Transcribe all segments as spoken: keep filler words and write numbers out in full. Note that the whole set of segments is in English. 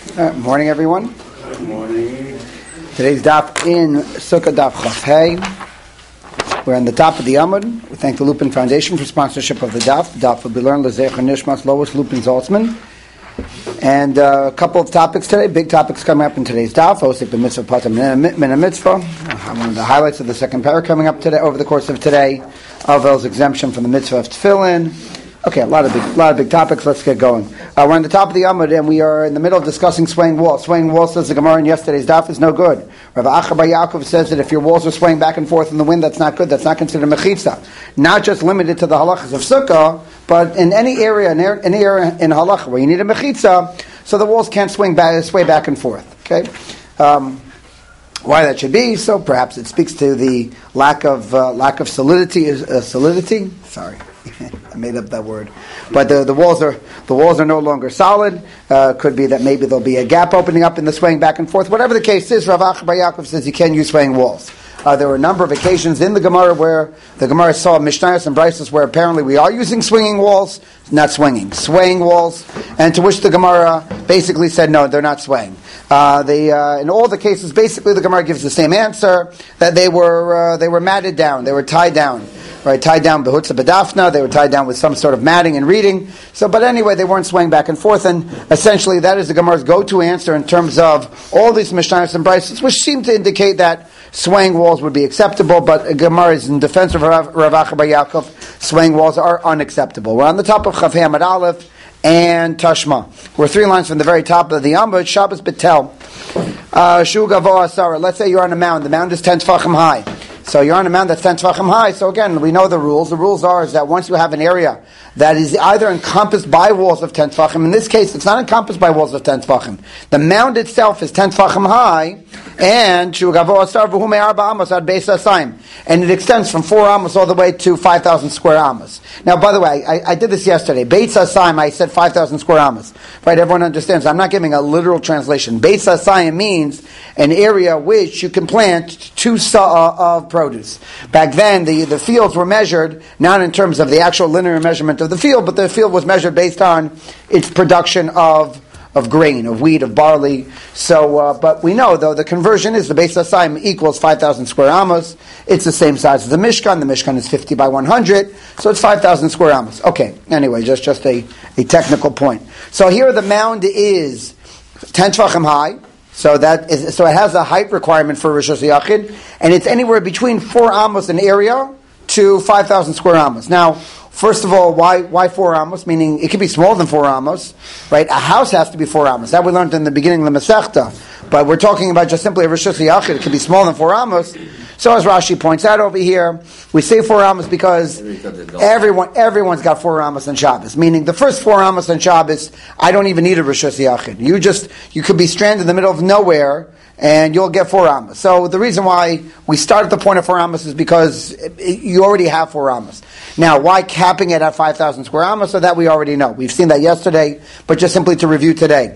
Uh, morning, everyone. Good morning. Today's daf in Sukkah daf Chaf Hey. We're on the top of the Amud. We thank the Lupin Foundation for sponsorship of the daf. The daf will be learned L'Zecher Nishmas Lois Lupin Zaltzman. And uh, a couple of topics today, big topics coming up in today's daf. Osik b'mitzvah patam min mitzvah. One of the highlights of the second parak coming up today over the course of today. Avel's exemption from the mitzvah of tefillin. Okay, a lot of big, a lot of big topics. Let's get going. Uh, we're on the top of the Amud, and we are in the middle of discussing swaying walls. Swaying walls, says the Gemara in yesterday's daf, is no good. Rav Acha bar Yaakov says that if your walls are swaying back and forth in the wind, that's not good. That's not considered mechitza. Not just limited to the halachas of sukkah, but in any area, in any area in halacha where you need a mechitza, so the walls can't swing back, sway back and forth. Okay. Um, Why that should be? So perhaps it speaks to the lack of uh, lack of solidity. Uh, solidity. Sorry, I made up that word. But the, the walls are the walls are no longer solid. Uh, could be that maybe there'll be a gap opening up in the swaying back and forth. Whatever the case is, Rav Acha bar Yaakov says you can use swaying walls. Uh, there were a number of occasions in the Gemara where the Gemara saw Mishnayos and Brisos where apparently we are using swinging walls, not swinging, swaying walls, and to which the Gemara basically said no, they're not swaying. Uh, they, uh, in all the cases, basically the Gemara gives the same answer, that they were uh, they were matted down, they were tied down, right? Tied down behutza bedafna, they were tied down with some sort of matting and reading. So, but anyway, they weren't swaying back and forth, and essentially that is the Gemara's go-to answer in terms of all these Mishnayos and Brisos, which seem to indicate that swaying walls would be acceptable, but Gemara is in defense of Rav, Rav Acha bar Yaakov. Swaying walls are unacceptable. We're on the top of Chaf Hey Amud Aleph and Tashma. We're three lines from the very top of the Amud. Shabbos Betel. Shu Gavoa Asara. Let's say you're on a mound. The mound is ten tefachim high. So you're on a mound that's ten tefachim high. So again, we know the rules. The rules are is that once you have an area that is either encompassed by walls of ten tefachim, in this case, it's not encompassed by walls of ten tefachim. The mound itself is ten tefachim high, and Shu Gavoa Asara v'hu me'arba amos ad beis hasayim, and it extends from four amos all the way to five thousand square amos. Now, by the way, I, I did this yesterday. Beis hasayim, I said five thousand square amos. Right? Everyone understands. I'm not giving a literal translation. Beis hasayim means an area which you can plant two sa'ah of produce. Back then, the, the fields were measured not in terms of the actual linear measurement of the field, but the field was measured based on its production of of grain, of wheat, of barley. So, uh, but we know though the conversion is the Beis hasayim equals five thousand square amos. It's the same size as the Mishkan. The Mishkan is fifty by one hundred, so it's five thousand square amos. Okay. Anyway, just just a, a technical point. So here the mound is ten tefachim high. So that is, so it has a height requirement for Rishus Yachid, and it's anywhere between four amos in area to five thousand square amos. Now, first of all, why why four amos? Meaning it could be smaller than four amos, right? A house has to be four amos. That we learned in the beginning of the Masechta. But we're talking about just simply a Rishus Yachid. It can be smaller than four amos. So as Rashi points out over here, we say four amos because everyone everyone's got four amos on Shabbos. Meaning the first four amos on Shabbos, I don't even need a Rishus Yachid. You just you could be stranded in the middle of nowhere, and you'll get four amos. So the reason why we start at the point of four amos is because you already have four amos. Now, why capping it at five thousand square amos? So that we already know. We've seen that yesterday, but just simply to review today.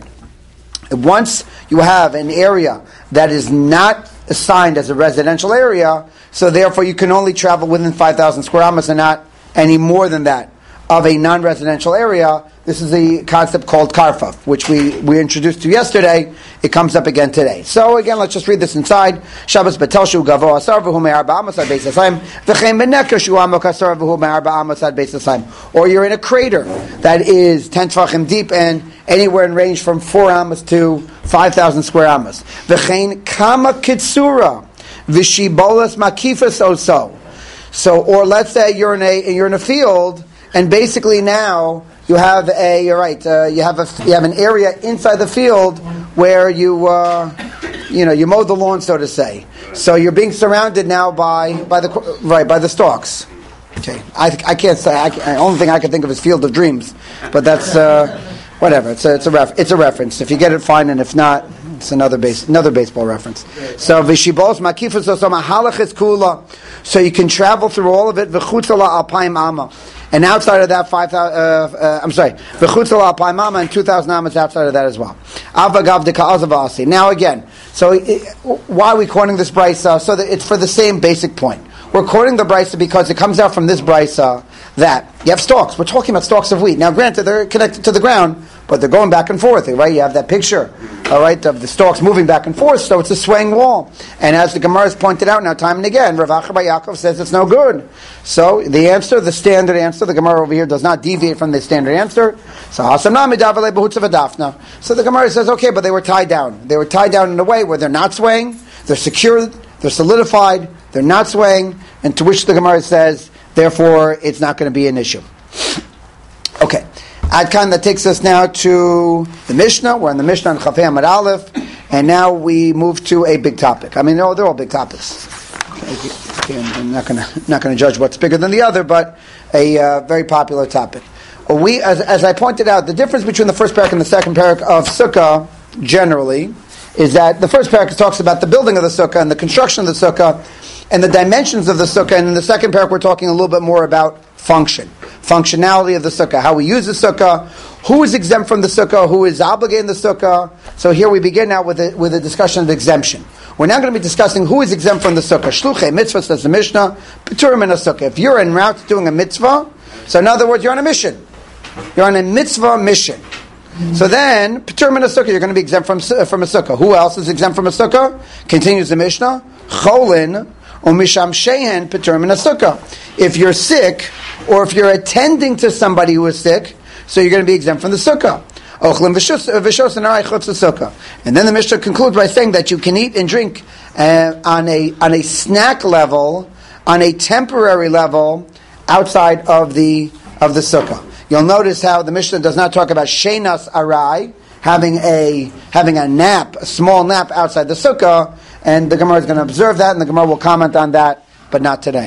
Once you have an area that is not assigned as a residential area, so therefore you can only travel within five thousand square amos and not any more than that of a non-residential area. This is a concept called karfaf, which we, we introduced to yesterday. It comes up again today. So again, let's just read this inside. Shabbos betel shu gavo asar v'hu me'arba amos ad beis hasayim v'chein benekar shu amok asar v'hu me'arba amos ad beis hasayim. Or you're in a crater that is ten tefachim deep and anywhere in range from four amos to five thousand square amos. V'chein kama kitsura v'shibolas makifas oso. So, or let's say you're in a you're in a field and basically now you have a you're right uh, you have a you have an area inside the field where you uh, you know you mowed the lawn, so to say. So you're being surrounded now by by the right by the stalks. Okay, I I can't say. I, the only thing I can think of is Field of Dreams, but that's uh, whatever. It's a it's a ref, it's a reference. If you get it, fine, and if not, it's another base another baseball reference. So v'shibos makifus osama halachis kula. So you can travel through all of it. V'chutzala alpayim ama. And outside of that, five thousand. Uh, uh, I'm sorry, v'chutzala alpayim ama, and two thousand amas outside of that as well. Avagav deka'azavasi. Now again, so it, why are we quoting this brisa? So that it's for the same basic point. We're quoting the brisa because it comes out from this brisa that you have stalks. We're talking about stalks of wheat. Now, granted, they're connected to the ground, but they're going back and forth, right? You have that picture all right, of the stalks moving back and forth, so it's a swaying wall. And as the Gemara has pointed out now time and again, Rav Acha bar Yaakov says it's no good. So the answer, the standard answer, the Gemara over here does not deviate from the standard answer. So So the Gemara says, okay, but they were tied down. They were tied down in a way where they're not swaying, they're secured, they're solidified, they're not swaying, and to which the Gemara says, therefore, it's not going to be an issue. Okay. Ad Kan, that takes us now to the Mishnah. We're in the Mishnah on Chafei Amud Aleph, and now we move to a big topic. I mean, no, they're all big topics. Okay, I'm not going to not going to judge what's bigger than the other, but a uh, very popular topic. We, as, as I pointed out, the difference between the first parak and the second parak of Sukkah generally is that the first parak talks about the building of the Sukkah and the construction of the Sukkah and the dimensions of the Sukkah, and in the second parak we're talking a little bit more about function. Functionality of the sukkah, how we use the sukkah, who is exempt from the sukkah, who is obligated in the sukkah. So here we begin now with a, with a discussion of exemption. We're now going to be discussing who is exempt from the sukkah. Shluchei mitzvah, says the Mishnah, Peturim in a sukkah. If you're en route to doing a mitzvah, so in other words, you're on a mission. You're on a mitzvah mission. So then, Peturim in a sukkah, you're going to be exempt from, from a sukkah. Who else is exempt from a sukkah? Continues the Mishnah, Cholin, Umisham Shehen Peturim in a sukkah. If you're sick, or if you're attending to somebody who is sick, so you're going to be exempt from the sukkah. And then the Mishnah concludes by saying that you can eat and drink uh, on a on a snack level, on a temporary level, outside of the of the sukkah. You'll notice how the Mishnah does not talk about shenas arai, having a having a nap, a small nap outside the sukkah. And the Gemara is going to observe that, and the Gemara will comment on that, but not today.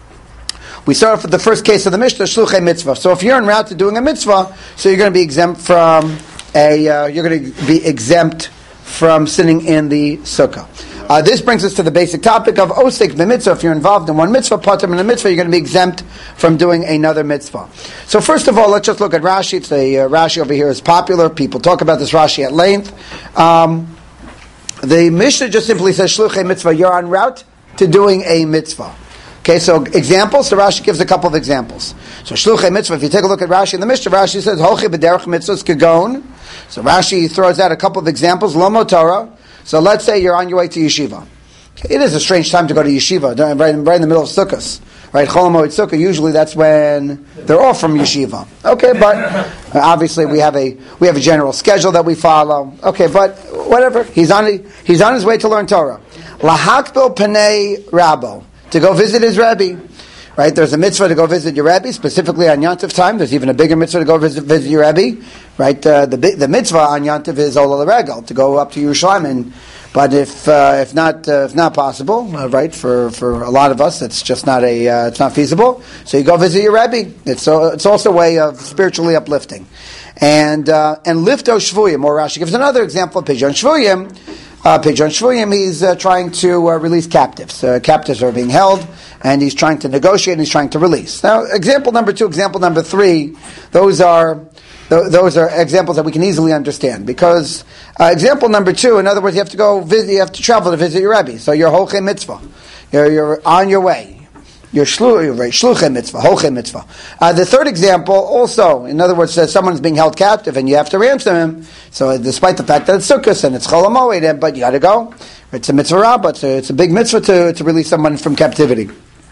We start off with the first case of the Mishnah, Shluchei mitzvah. So if you're en route to doing a mitzvah, so you're going to be exempt from a, uh, you're going to be exempt from sitting in the sukkah. Uh, this brings us to the basic topic of osek b'mitzvah. If you're involved in one mitzvah, patam in a mitzvah, you're going to be exempt from doing another mitzvah. So first of all, let's just look at Rashi. It's a uh, Rashi over here is popular. People talk about this Rashi at length. Um, The Mishnah just simply says, Shluchei mitzvah, you're en route to doing a mitzvah. Okay, so examples, so Rashi gives a couple of examples. So Shluchei mitzvah, if you take a look at Rashi in the Mishnah, Rashi says, Holchei b'derech mitzvahs kagon. So Rashi throws out a couple of examples, Lomo Torah. So let's say you're on your way to yeshiva. Okay, it is a strange time to go to yeshiva, right, right in the middle of Sukkot. Right, Chol Hamoed Sukkah, usually that's when they're off from yeshiva. Okay, but uh, obviously we have a we have a general schedule that we follow. Okay, but whatever. He's on he's on his way to learn Torah. Lahakbil Panei Rabbo, to go visit his Rebbe. Right, there's a mitzvah to go visit your Rebbe, specifically on Yontif time. There's even a bigger mitzvah to go visit, visit your Rebbe. Right, uh, the the mitzvah on Yontif is Ola L'Regel, to go up to Yerushalayim. And, but if uh, if not uh, if not possible, uh, right, for, for a lot of us, it's just not a uh, it's not feasible. So you go visit your Rebbe. It's uh, it's also a way of spiritually uplifting, and uh, and lifto shvuyim. Or Rashi gives another example of pidyon shvuyim. Uh, pidyon shvuyim. He's uh, trying to uh, release captives. Uh, captives are being held, and he's trying to negotiate. and He's trying to release. Now, example number two, example number three. Those are. Those are examples that we can easily understand, because uh, example number two, in other words, you have to go visit, you have to travel to visit your Rebbe. So you're holchei mitzvah, you're, you're on your way. You're shluchei mitzvah, holchei mitzvah. Uh, the third example, also, in other words, uh, someone's being held captive and you have to ransom him. So, despite the fact that it's Sukkot and it's Chol Hamoed, but you got to go. It's a mitzvah rabbah. It's a, it's a big mitzvah to, to release someone from captivity.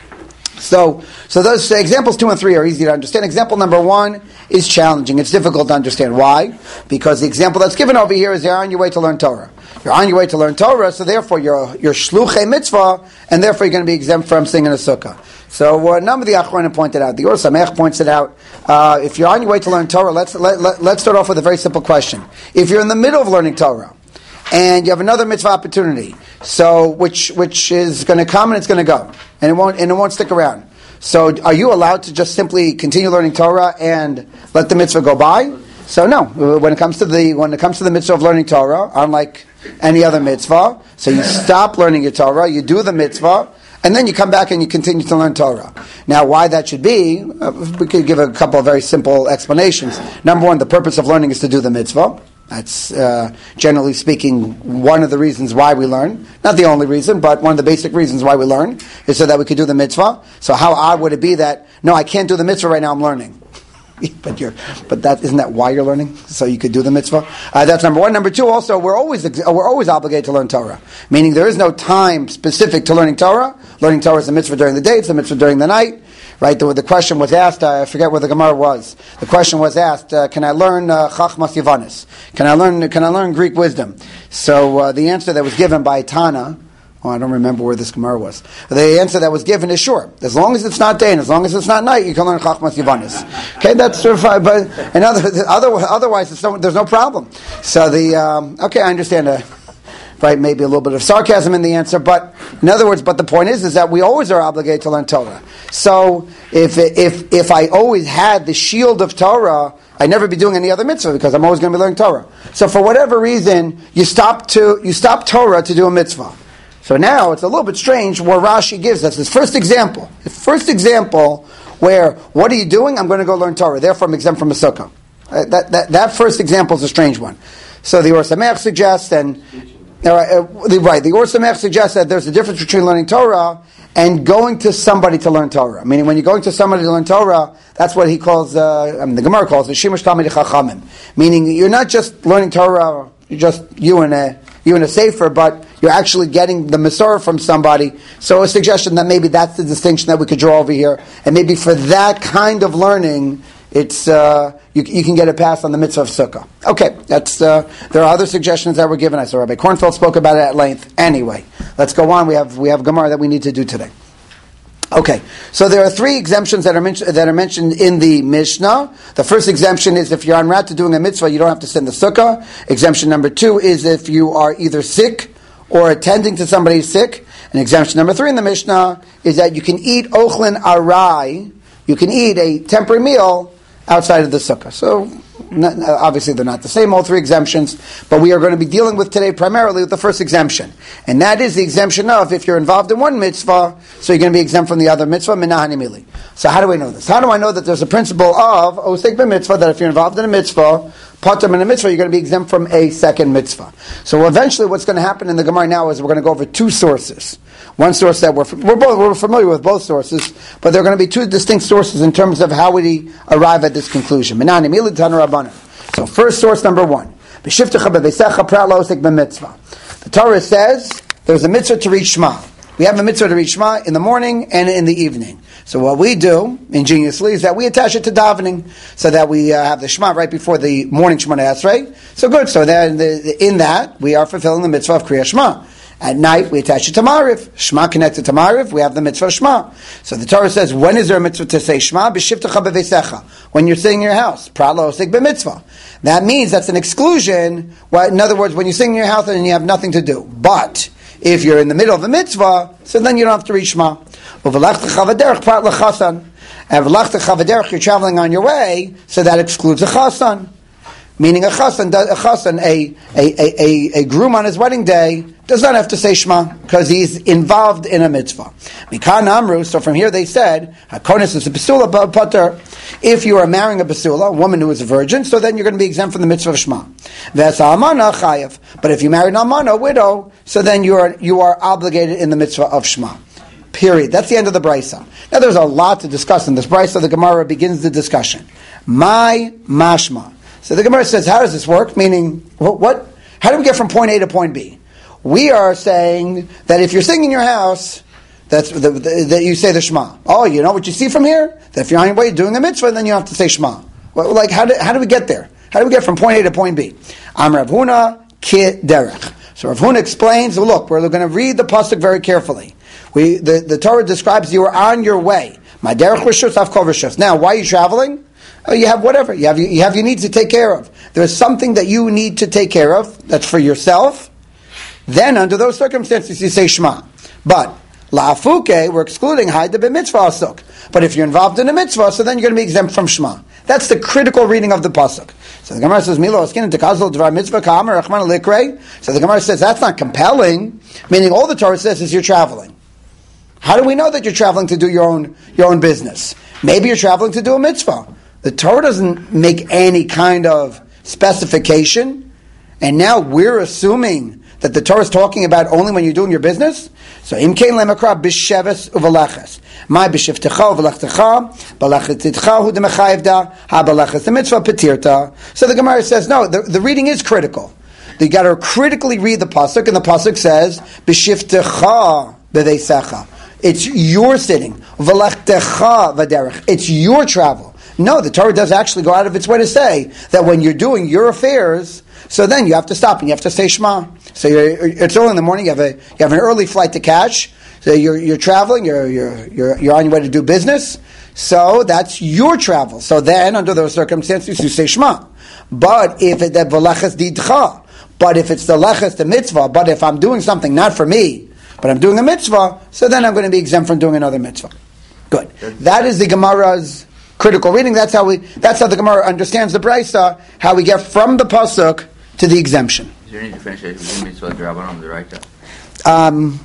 So, so those uh, examples two and three are easy to understand. Example number one is challenging. It's difficult to understand. Why? Because the example that's given over here is you're on your way to learn Torah. You're on your way to learn Torah, so therefore you're you're shluchei mitzvah, and therefore you're going to be exempt from singing a sukkah. So uh, none of the Achronim pointed out. The Or Samech points it out. Uh, if you're on your way to learn Torah, let's let, let, let's start off with a very simple question. If you're in the middle of learning Torah, and you have another mitzvah opportunity, so which which is going to come and it's going to go, and it won't and it won't stick around. So, are you allowed to just simply continue learning Torah and let the mitzvah go by? So, no. When it comes to the when it comes to the mitzvah of learning Torah, unlike any other mitzvah, so you stop learning your Torah, you do the mitzvah, and then you come back and you continue to learn Torah. Now, why that should be, uh, we could give a couple of very simple explanations. Number one, the purpose of learning is to do the mitzvah. That's, uh, generally speaking, one of the reasons why we learn. Not the only reason, but one of the basic reasons why we learn is so that we could do the mitzvah. So how odd would it be that, no, I can't do the mitzvah right now, I'm learning. but you're, but that isn't that why you're learning? So you could do the mitzvah. Uh, that's number one. Number two, also we're always we're always obligated to learn Torah, meaning there is no time specific to learning Torah. Learning Torah is a mitzvah during the day; it's a mitzvah during the night. Right? The, the question was asked. Uh, I forget where the Gemara was. The question was asked: uh, Can I learn uh, Chachmas Yavanis? Can I learn? Can I learn Greek wisdom? So uh, the answer that was given by Tana. Oh, I don't remember where this Gemara was. The answer that was given is sure. As long as it's not day and as long as it's not night, you can learn Chachmas Yavanis. Okay, that's sort of, but and other, other, otherwise it's no, there's no problem. So the um, okay, I understand. Uh, right, maybe a little bit of sarcasm in the answer, but in other words, but the point is, is that we always are obligated to learn Torah. So if if if I always had the shield of Torah, I'd never be doing any other mitzvah because I'm always going to be learning Torah. So for whatever reason, you stop to you stop Torah to do a mitzvah. So now it's a little bit strange where Rashi gives us his first example. His first example where, what are you doing? I'm going to go learn Torah. Therefore, I'm exempt from a sukkah. Uh, that, that, that first example is a strange one. So the Or Sameach suggests, and uh, uh, the, right, the Or Sameach suggests that there's a difference between learning Torah and going to somebody to learn Torah. Meaning, when you're going to somebody to learn Torah, that's what he calls, uh, I mean, the Gemara calls it Shimush Talmidei Chachamim. Meaning, you're not just learning Torah, you're just you and a you and a sefer, but you're actually getting the Masorah from somebody. So a suggestion that maybe that's the distinction that we could draw over here. And maybe for that kind of learning, it's uh, you, you can get a pass on the mitzvah of sukkah. Okay, that's uh, there are other suggestions that were given. I saw Rabbi Kornfeld spoke about it at length. Anyway, let's go on. We have we have Gemara that we need to do today. Okay, so there are three exemptions that are, men- that are mentioned in the Mishnah. The first exemption is if you're en route to doing a mitzvah, you don't have to send the sukkah. Exemption number two is if you are either sick or attending to somebody sick. And exemption number three in the Mishnah is that you can eat ochlin arai, you can eat a temporary meal outside of the sukkah. So not, obviously they're not the same, all three exemptions, but we are going to be dealing with today primarily with the first exemption. And that is the exemption of if you're involved in one mitzvah, so you're going to be exempt from the other mitzvah, minahani mili. So how do I know this? How do I know that there's a principle of osek b'mitzvah, that if you're involved in a mitzvah, patam in a mitzvah, you're going to be exempt from a second mitzvah. So eventually what's going to happen in the Gemara now is we're going to go over two sources. One source that we're, we're, both, we're familiar with both sources, but there are going to be two distinct sources in terms of how we arrive at this conclusion. So first source number one. The Torah says there's a mitzvah to read Shema. We have a mitzvah to read Shema in the morning and in the evening. So what we do, ingeniously, is that we attach it to davening, so that we uh, have the Shema right before the morning Shemona Esrei. So good. So then in that, we are fulfilling the mitzvah of Kriya Shema. At night, we attach it to Ma'ariv. Shema connected to Ma'ariv, we have the mitzvah of Shema. So the Torah says, when is there a mitzvah to say Shema? B'shivtecha b'veisecha. When you're sitting in your house. Pra'lo osek b'mitzvah. That means that's an exclusion. Well, in other words, when you sing in your house and you have nothing to do. But if you're in the middle of a mitzvah, so then you don't have to read Shema. U'v'lachtecha v'derech prat l'chasan. And v'lachtecha v'derech, you're traveling on your way, so that excludes a chasan. Meaning a chasan, a, chasan a, a, a, a groom on his wedding day, does not have to say Shema, because he's involved in a mitzvah. Mikan Amru, so from here they said, HaKonis is a basula pater. If you are marrying a basula, a woman who is a virgin, so then you're going to be exempt from the mitzvah of Shema. V'es ha'amana chayav. But if you marry an almana, a widow, so then you are, you are obligated in the mitzvah of Shema. Period. That's the end of the brisa. Now there's a lot to discuss in this brisa. The Gemara begins the discussion. My mashma. So the Gemara says, how does this work? Meaning, what, what? How do we get from point A to point B? We are saying that if you're sitting in your house, that's the, the, that you say the Shema. Oh, you know what you see from here? That if you're on your way doing a mitzvah, then you have to say Shema. Well, like, how do, how do we get there? How do we get from point A to point B? Am Rav Huna ki derech. So Rav Huna explains, well, look, we're going to read the pasuk very carefully. We the, the Torah describes you are on your way. My derech rishus, avkol rishus. Now, why are you traveling? Oh, you have whatever. You have, you have your needs to take care of. There's something that you need to take care of. That's for yourself. Then, under those circumstances, you say Shema. But, la'afuke, we're excluding Haida b'mitzvah asuk. But if you're involved in a mitzvah, so then you're going to be exempt from Shema. That's the critical reading of the pasuk. So the Gemara says, Milo askin tekazol dvar mitzvah ka'amar rachman likrei. So the Gemara says, that's not compelling. Meaning, all the Torah says is you're traveling. How do we know that you're traveling to do your own, your own business? Maybe you're traveling to do a mitzvah. The Torah doesn't make any kind of specification, and now we're assuming that the Torah is talking about only when you're doing your business? So im kein lemakra b'sheves uvalaches. My b'shivtecha uvalachtecha balachetitcha hu demechayevda ha balachet the mitzvah petirta. So the Gemara says no. The, the reading is critical. You got to critically read the pasuk, and the pasuk says b'shivtecha b'veisecha. It's your sitting. V'lachtecha v'derech. It's your travel. No, the Torah does actually go out of its way to say that when you're doing your affairs, so then you have to stop and you have to say Shema. So you're, it's early in the morning. You have a you have an early flight to catch. So you're you're traveling. You're you're you're you're on your way to do business. So that's your travel. So then, under those circumstances, you say Shema. But if it the v'leches didcha, but if it's the leches the mitzvah, but if I'm doing something not for me, but I'm doing a mitzvah, so then I'm going to be exempt from doing another mitzvah. Good. That is the Gemara's critical reading. That's how we. That's how the Gemara understands the Brisa. How we get from the pasuk to the exemption. Is there any differentiation between mitzvah drabanan and the raita? Um,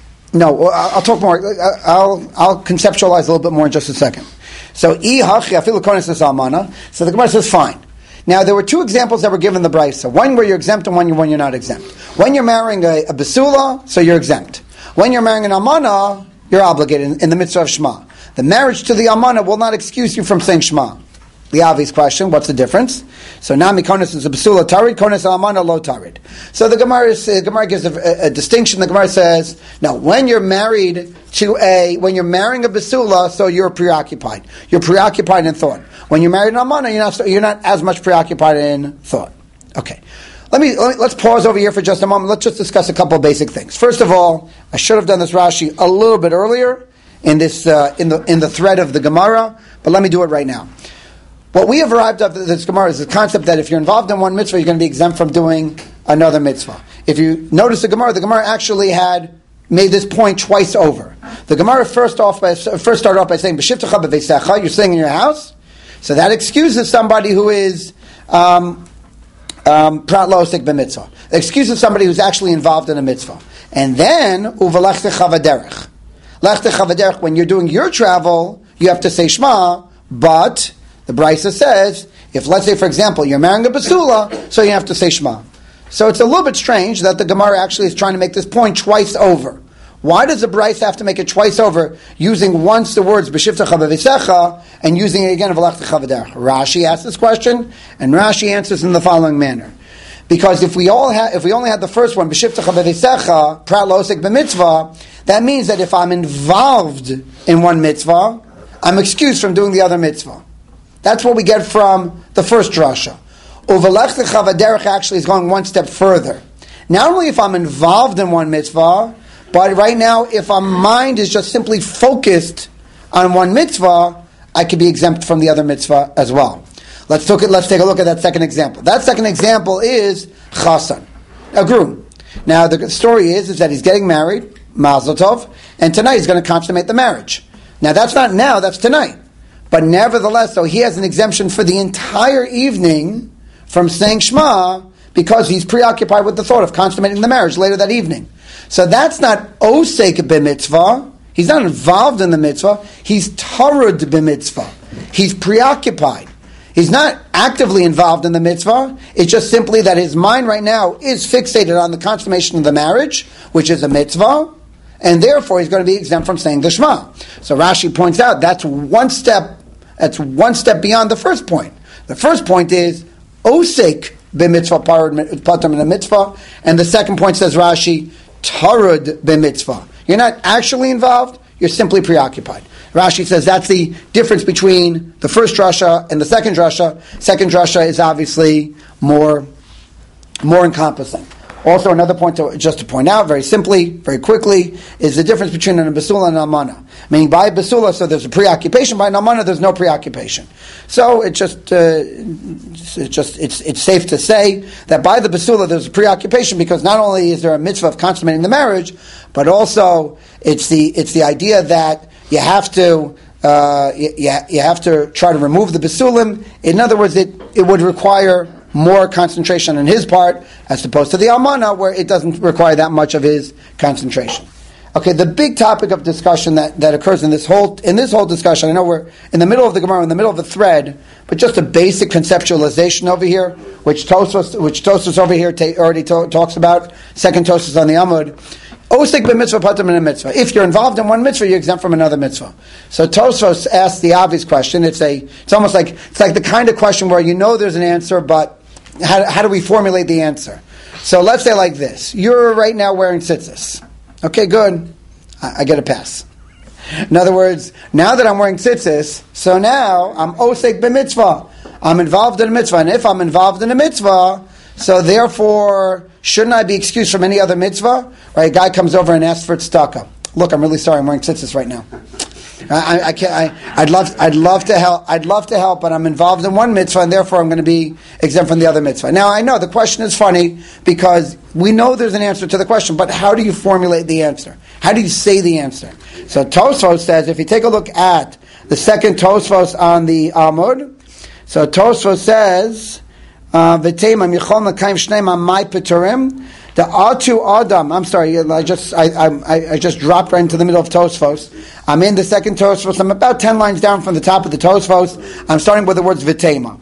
no, I'll talk more. I'll I'll conceptualize a little bit more in just a second. So i hachi afilu kones almana. So the Gemara says fine. Now there were two examples that were given in the Brisa. One where you're exempt and one when you're not exempt. When you're marrying a, a basula, so you're exempt. When you're marrying an almana, you're obligated in, in the mitzvah of Shema. The marriage to the almana will not excuse you from saying Shema. The obvious question, what's the difference? So now Mikonis is a basula tarid, konis almana lo tarid. So the Gemara, is, uh, Gemara gives a, a, a distinction. The Gemara says, no, when you're married to a, when you're marrying a basula, so you're preoccupied. You're preoccupied in thought. When you're married an almana, you're not, you're not as much preoccupied in thought. Okay. Let me, let me, let's pause over here for just a moment. Let's just discuss a couple of basic things. First of all, I should have done this Rashi a little bit earlier in this, uh, in the, in the thread of the Gemara, but let me do it right now. What we have arrived at this Gemara is the concept that if you're involved in one mitzvah, you're going to be exempt from doing another mitzvah. If you notice the Gemara, the Gemara actually had made this point twice over. The Gemara first off by, first started off by saying, "B'shivtecha b'veisecha," you're sitting in your house, so that excuses somebody who is um, um, prat lo osek b'mitzvah. It excuses somebody who's actually involved in a mitzvah. And then uvalachtecha v'derech. Lachtecha v'derech. When you're doing your travel, you have to say Shema, but the Brisa says, if let's say, for example, you're marrying a basula, so you have to say Shema. So it's a little bit strange that the Gemara actually is trying to make this point twice over. Why does the Brisa have to make it twice over, using once the words b'shivtecha b'veisecha and using it again v'lachtecha v'derech? Rashi asks this question, and Rashi answers in the following manner: because if we all ha- if we only had the first one b'shivtecha b'veisecha prat lo osek b'mitzvah, that means that if I'm involved in one mitzvah, I'm excused from doing the other mitzvah. That's what we get from the first drasha. Uvalachtecha v'derech actually is going one step further. Not only if I'm involved in one mitzvah, but right now, if my mind is just simply focused on one mitzvah, I could be exempt from the other mitzvah as well. Let's look at, let's take a look at that second example. That second example is chasan, a groom. Now the story is, is that he's getting married, mazel tov, and tonight he's going to consummate the marriage. Now that's not now, that's tonight. But nevertheless, so he has an exemption for the entire evening from saying Shema because he's preoccupied with the thought of consummating the marriage later that evening. So that's not osek b'mitzvah. He's not involved in the mitzvah. He's tarud b'mitzvah. He's preoccupied. He's not actively involved in the mitzvah. It's just simply that his mind right now is fixated on the consummation of the marriage, which is a mitzvah, and therefore he's going to be exempt from saying the Shema. So Rashi points out that's one step. That's one step beyond the first point. The first point is osek b'mitzvah patur min mitzvah, and the second point says Rashi tarud b'mitzvah. You're not actually involved. You're simply preoccupied. Rashi says that's the difference between the first drasha and the second drasha. Second drasha is obviously more more encompassing. Also, another point to, just to point out, very simply, very quickly, is the difference between an basula and an almana. Meaning, by basula, so there's a preoccupation; by an almana, there's no preoccupation. So it just, uh, it's just, it's it's safe to say that by the basula, there's a preoccupation because not only is there a mitzvah of consummating the marriage, but also it's the it's the idea that you have to. Uh, you, you have to try to remove the basulim. In other words, it, it would require more concentration on his part as opposed to the almana, where it doesn't require that much of his concentration. Okay, the big topic of discussion that, that occurs in this whole in this whole discussion, I know we're in the middle of the Gemara, in the middle of a thread, but just a basic conceptualization over here, which Tosfos, which Tosfos over here ta- already to- talks about, second Tosfos on the Amud. Osik b'mitzvah patur min mitzvah. If you're involved in one mitzvah, you're exempt from another mitzvah. So Tosfos asks the obvious question. It's a, it's almost like it's like the kind of question where you know there's an answer, but how, how do we formulate the answer? So let's say like this: you're right now wearing tzitzis. Okay, good. I, I get a pass. In other words, now that I'm wearing tzitzis, so now I'm osik b'mitzvah. I'm involved in a mitzvah, and if I'm involved in a mitzvah, so therefore, shouldn't I be excused from any other mitzvah? Right? A guy comes over and asks for tzedakah. Look, I'm really sorry. I'm wearing tzitzis right now. I, I, I can't. I, I'd love. I'd love to help. I'd love to help, but I'm involved in one mitzvah, and therefore I'm going to be exempt from the other mitzvah. Now I know the question is funny because we know there's an answer to the question, but how do you formulate the answer? How do you say the answer? So Tosfos says, if you take a look at the second Tosfos on the Amud, so Tosfos says, "V'teimam yichol l'kayim shneim amay peturim." The Atu Adam, I'm sorry, I just I, I I just dropped right into the middle of Tosfos. I'm in the second Tosfos. I'm about ten lines down from the top of the Tosfos. I'm starting with the words V'teima.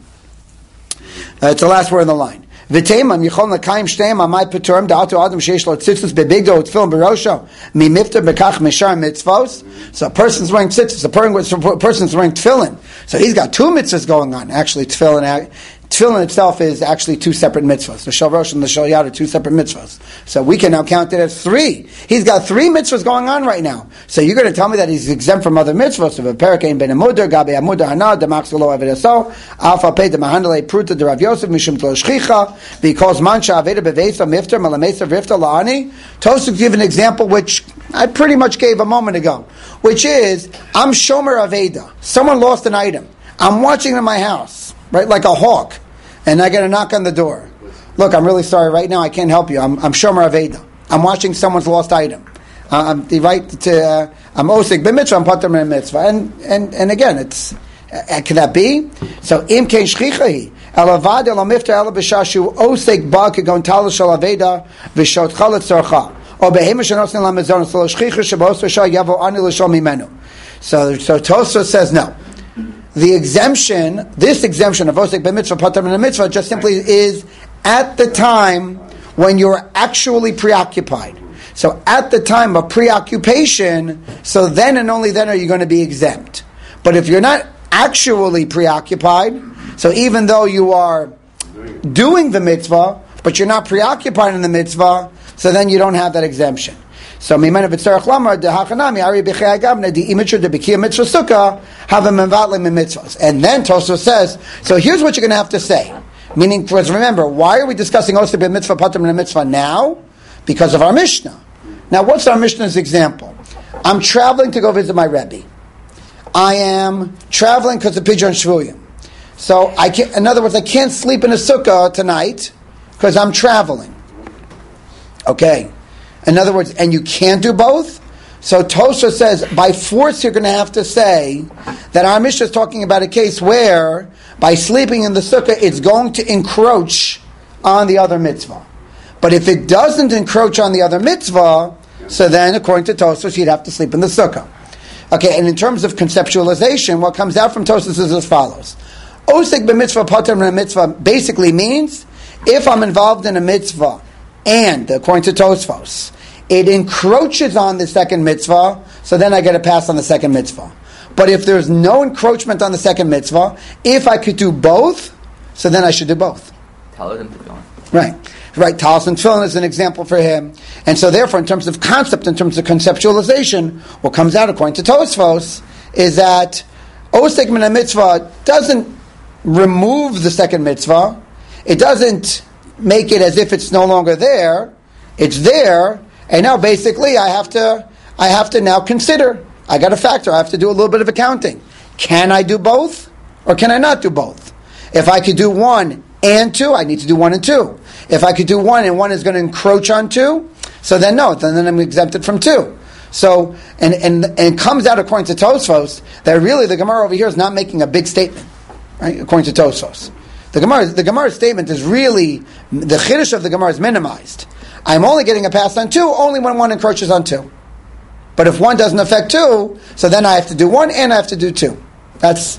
Uh, it's the last word in the line. V'teima yichol l'kayim shneim amay peturim. The Atu Adam sheish lo tzitzis bebigdo utfilin berosho mi mifter bekach mishar mitzvos. So a person's wearing tzitzis. A person's wearing tefillin. So he's got two mitzvahs going on. Actually, tefillin. Tefillin itself is actually two separate mitzvahs. The Shal Rosh and the Shal Yad are two separate mitzvahs. So we can now count it as three. He's got three mitzvahs going on right now. So you're going to tell me that he's exempt from other mitzvahs. So Perikein ben Amudar, Gabe Amudar Hana, Demaxolo Avedaso, Alpha Pe Demahandale Pruta de Rav Yosef, Mishum Tloshchicha, because Mancha Aveda Bevesa Mifter, Malamesa Vifta Laani. Tosuk give an example which I pretty much gave a moment ago, which is, I'm Shomer Aveda. Someone lost an item. I'm watching it in my house, right, like a hawk. And I get a knock on the door. Look, I'm really sorry. Right now, I can't help you. I'm, I'm Shomer Aveda. I'm watching someone's lost item. Uh, I'm the right to. Uh, I'm osik b'mitzvah. I'm patur min mitzvah. And and and again, it's uh, can that be? So im kein shchichahi elavad el mifter el b'shashu osik ba kegon tal shel Aveda v'shot chalat tzorcha or behema shenosin lamezon shel shchicha shebos v'shah yavo ani l'shol mimenu. So so Tosfos says no. The exemption, this exemption of osik b'mitzvah, patur min mitzvah, just simply is at the time when you're actually preoccupied. So at the time of preoccupation, so then and only then are you going to be exempt. But if you're not actually preoccupied, so even though you are doing the mitzvah, but you're not preoccupied in the mitzvah, so then you don't have that exemption. So mimena v'tzarech lamar dehachanami ari b'chei agavna di imitcher de b'kiyah mitzvah sukkah have a menvatlim in mitzvahs. And then Tosfos says, so here's what you're going to have to say. Meaning, because remember, why are we discussing osik b'mitzvah patur min mitzvah now? Because of our Mishnah. Now, what's our Mishnah's example? I'm traveling to go visit my Rebbe. I am traveling because of Pidyon Shvuyim. So I can't, in other words, I can't sleep in a sukkah tonight because I'm traveling. Okay. In other words, and you can't do both? So Tosha says, by force you're going to have to say that our Mishnah is talking about a case where, by sleeping in the sukkah, it's going to encroach on the other mitzvah. But if it doesn't encroach on the other mitzvah, so then, according to Tosha, you'd have to sleep in the sukkah. Okay, and in terms of conceptualization, what comes out from Tosha is as follows. Osik b'mitzvah patur min mitzvah basically means, if I'm involved in a mitzvah, and, according to Tosfos, it encroaches on the second mitzvah, so then I get a pass on the second mitzvah. But if there's no encroachment on the second mitzvah, if I could do both, so then I should do both. Talis and Tefillin. Right. Right, Talis and Tefillin is an example for him. And so therefore, in terms of concept, in terms of conceptualization, what comes out, according to Tosfos, is that Osik min mitzvah doesn't remove the second mitzvah. It doesn't make it as if it's no longer there. It's there, and now basically I have to I have to now consider. I got a factor. I have to do a little bit of accounting. Can I do both, or can I not do both? If I could do one and two, I need to do one and two. If I could do one and one is going to encroach on two, so then no, then, then I'm exempted from two. So, and, and, and it comes out according to Tosfos that really the Gemara over here is not making a big statement, right? According to Tosfos. The Gemara, the Gemara's statement is really, the chiddush of the Gemara is minimized. I'm only getting a pass on two, only when one encroaches on two. But if one doesn't affect two, so then I have to do one and I have to do two. That's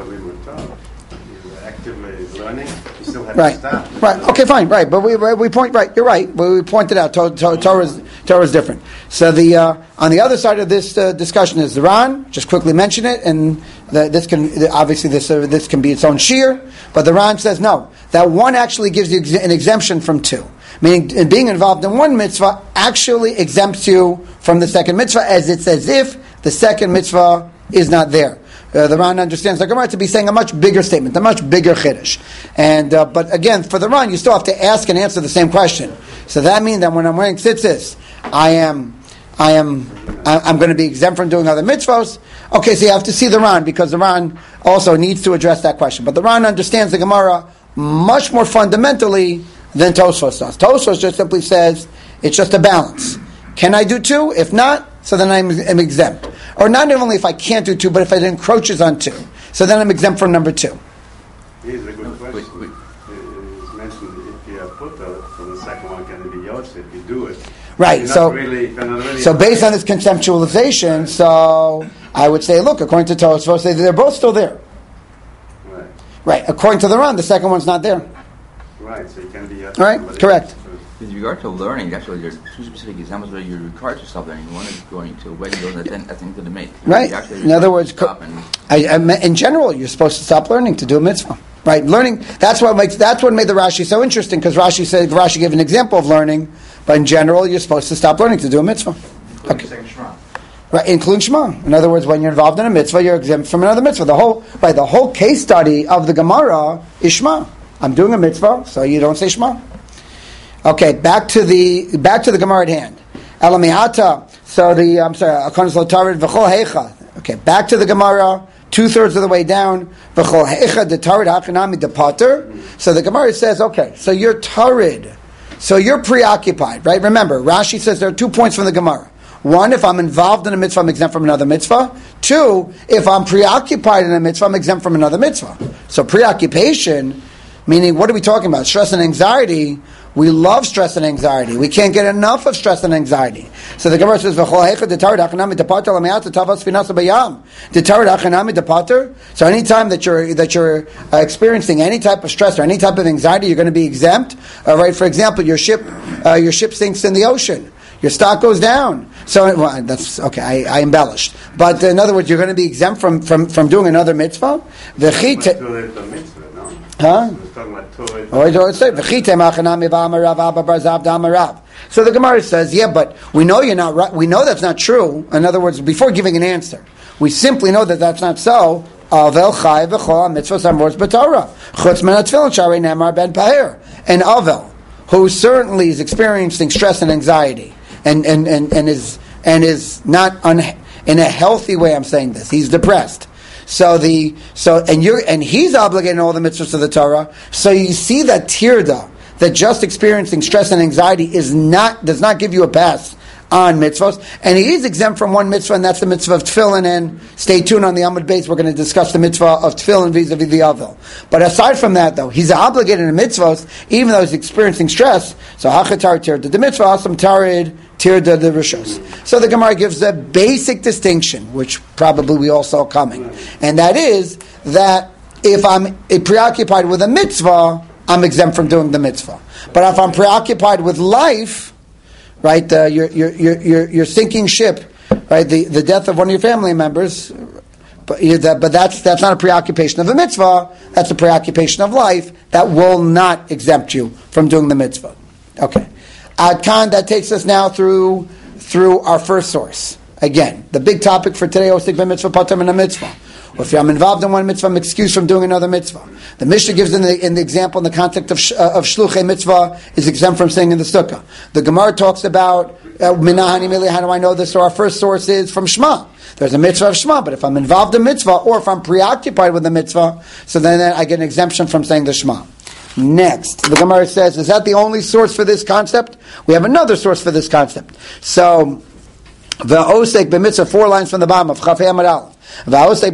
actively learning. You still have right. to stop. Right. Okay. Fine. Right. But we we point. Right. You're right. But we pointed out to, to, Torah is Torah is different. So the uh, on the other side of this uh, discussion is the Ran. Just quickly mention it, and the, this can obviously this uh, this can be its own shear. But the Ran says no. That one actually gives you ex- an exemption from two. Meaning, being involved in one mitzvah actually exempts you from the second mitzvah, as it's as if the second mitzvah is not there. Uh, the Ran understands the Gemara to be saying a much bigger statement, a much bigger chiddush. And uh, but again, for the Ran, you still have to ask and answer the same question. So that means that when I'm wearing tzitzis, I am, I am, I'm going to be exempt from doing other mitzvahs. Okay, so you have to see the Ran because the Ran also needs to address that question. But the Ran understands the Gemara much more fundamentally than Tosfos does. Tosfos just simply says it's just a balance. Can I do two? If not, so then I'm, I'm exempt. Or not only if I can't do two, but if it encroaches on two, so then I'm exempt from number two. Here's a good question. Wait, wait. It's mentioned if you have put out from the second one, can it be Yotze if you do it? Right. So, really, really so based on this conceptualization, so I would say, look, according to Tosfos, they're both still there. Right. Right. According to the Ran, the second one's not there. Right, so you can be... All right, correct. With regard to learning, actually, there's two specific examples where you're required to stop learning. One is going to a wedding, and then I think to the mate. Right. In other words, co- I, I, in general, you're supposed to stop learning to do a mitzvah. Right, learning. That's what makes. That's what made the Rashi so interesting, because Rashi said Rashi gave an example of learning, but in general, you're supposed to stop learning to do a mitzvah. Including okay. Shema. Right, including Shema. In other words, when you're involved in a mitzvah, you're exempt from another mitzvah. The whole, right, the whole case study of the Gemara is Shema. I'm doing a mitzvah, so you don't say Shema. Okay, back to the back to the Gemara at hand. Elamiata. So the I'm sorry. Okay, back to the Gemara. Two thirds of the way down. So the Gemara says, okay, so you're tarid, so you're preoccupied, right? Remember, Rashi says there are two points from the Gemara. One, if I'm involved in a mitzvah, I'm exempt from another mitzvah. Two, if I'm preoccupied in a mitzvah, I'm exempt from another mitzvah. So preoccupation, meaning, what are we talking about? Stress and anxiety. We love stress and anxiety. We can't get enough of stress and anxiety. So the Gemara says, so anytime that you're that you're uh, experiencing any type of stress or any type of anxiety, you're going to be exempt. Uh, right? For example, your ship uh, your ship sinks in the ocean. Your stock goes down. So well, that's okay. I, I embellished, but in other words, you're going to be exempt from, from, from doing another mitzvah. Huh? So the Gemara says, yeah, but we know you're not right. We know that's not true. In other words, before giving an answer, we simply know that that's not so. And Avel, who certainly is experiencing stress and anxiety, and and, and, and is and is not un, in a healthy way. I'm saying this. He's depressed. So the so and you're and he's obligating all the mitzvahs of the Torah. So you see that tirda, that just experiencing stress and anxiety is not does not give you a pass on mitzvahs, and he is exempt from one mitzvah, and that's the mitzvah of tefillin. And stay tuned on the Amud Beis. We're going to discuss the mitzvah of tefillin vis-a-vis the Avel. But aside from that, though, he's obligated in mitzvahs, even though he's experiencing stress. So hachatar tirda the mitzvah, asam tarid tirda the rishos. So the Gemara gives a basic distinction, which probably we all saw coming, and that is that if I'm preoccupied with a mitzvah, I'm exempt from doing the mitzvah. But if I'm preoccupied with life, right, uh, you're, you're, you're, you're sinking ship, right, the, the death of one of your family members, but, that, but that's that's not a preoccupation of a mitzvah, that's a preoccupation of life, that will not exempt you from doing the mitzvah. Okay. Ad Kan, that takes us now through through our first source. Again, the big topic for today, Osik b'mitzvah, patam in a mitzvah. Or if I'm involved in one mitzvah, I'm excused from doing another mitzvah. The Mishnah gives in the, in the example in the context of uh, of shluchei mitzvah is exempt from saying in the sukkah. The Gemara talks about minahani mili. How do I know this? So our first source is from Shema. There's a mitzvah of Shema, but if I'm involved in mitzvah or if I'm preoccupied with the mitzvah, so then I get an exemption from saying the Shema. Next, the Gemara says, is that the only source for this concept? We have another source for this concept. So, the osek b'mitzvah, four lines from the bottom of Chafei Amud Aleph. So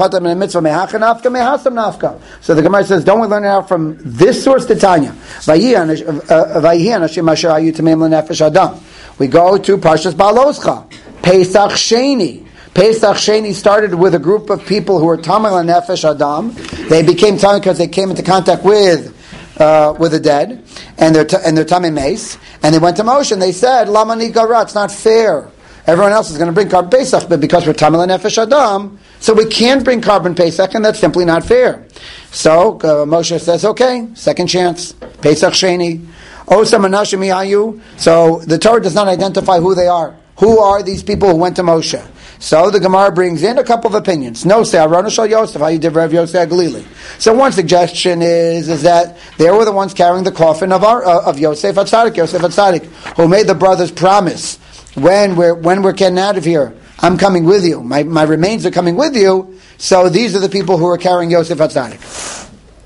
the Gemara says, don't we learn it out from this source, Tanya? We go to Parshas Baloscha. Pesach Sheni. Pesach Sheni started with a group of people who were Tamil and Nefesh Adam. They became Tamil because they came into contact with uh, with the dead, and their and their Tamil Mace, and they went to Moshe and they said, Lama Nigara, it's not fair. Everyone else is going to bring Carbon Pesach, but because we're Tamil and Nefesh Adam, so we can't bring Carbon Pesach, and that's simply not fair. So uh, Moshe says, okay, second chance, Pesach Sheni. Osa Menashe Mihayu. So the Torah does not identify who they are. Who are these people who went to Moshe? So the Gemara brings in a couple of opinions. No, say Arona Shal Yosef, how you did Rav Yosef Galili. So one suggestion is is that they were the ones carrying the coffin of our uh, of Yosef Atzadik, Yosef Atzadik, who made the brothers promise when we're when we're getting out of here, I'm coming with you. My my remains are coming with you. So these are the people who are carrying Yosef Atzadik.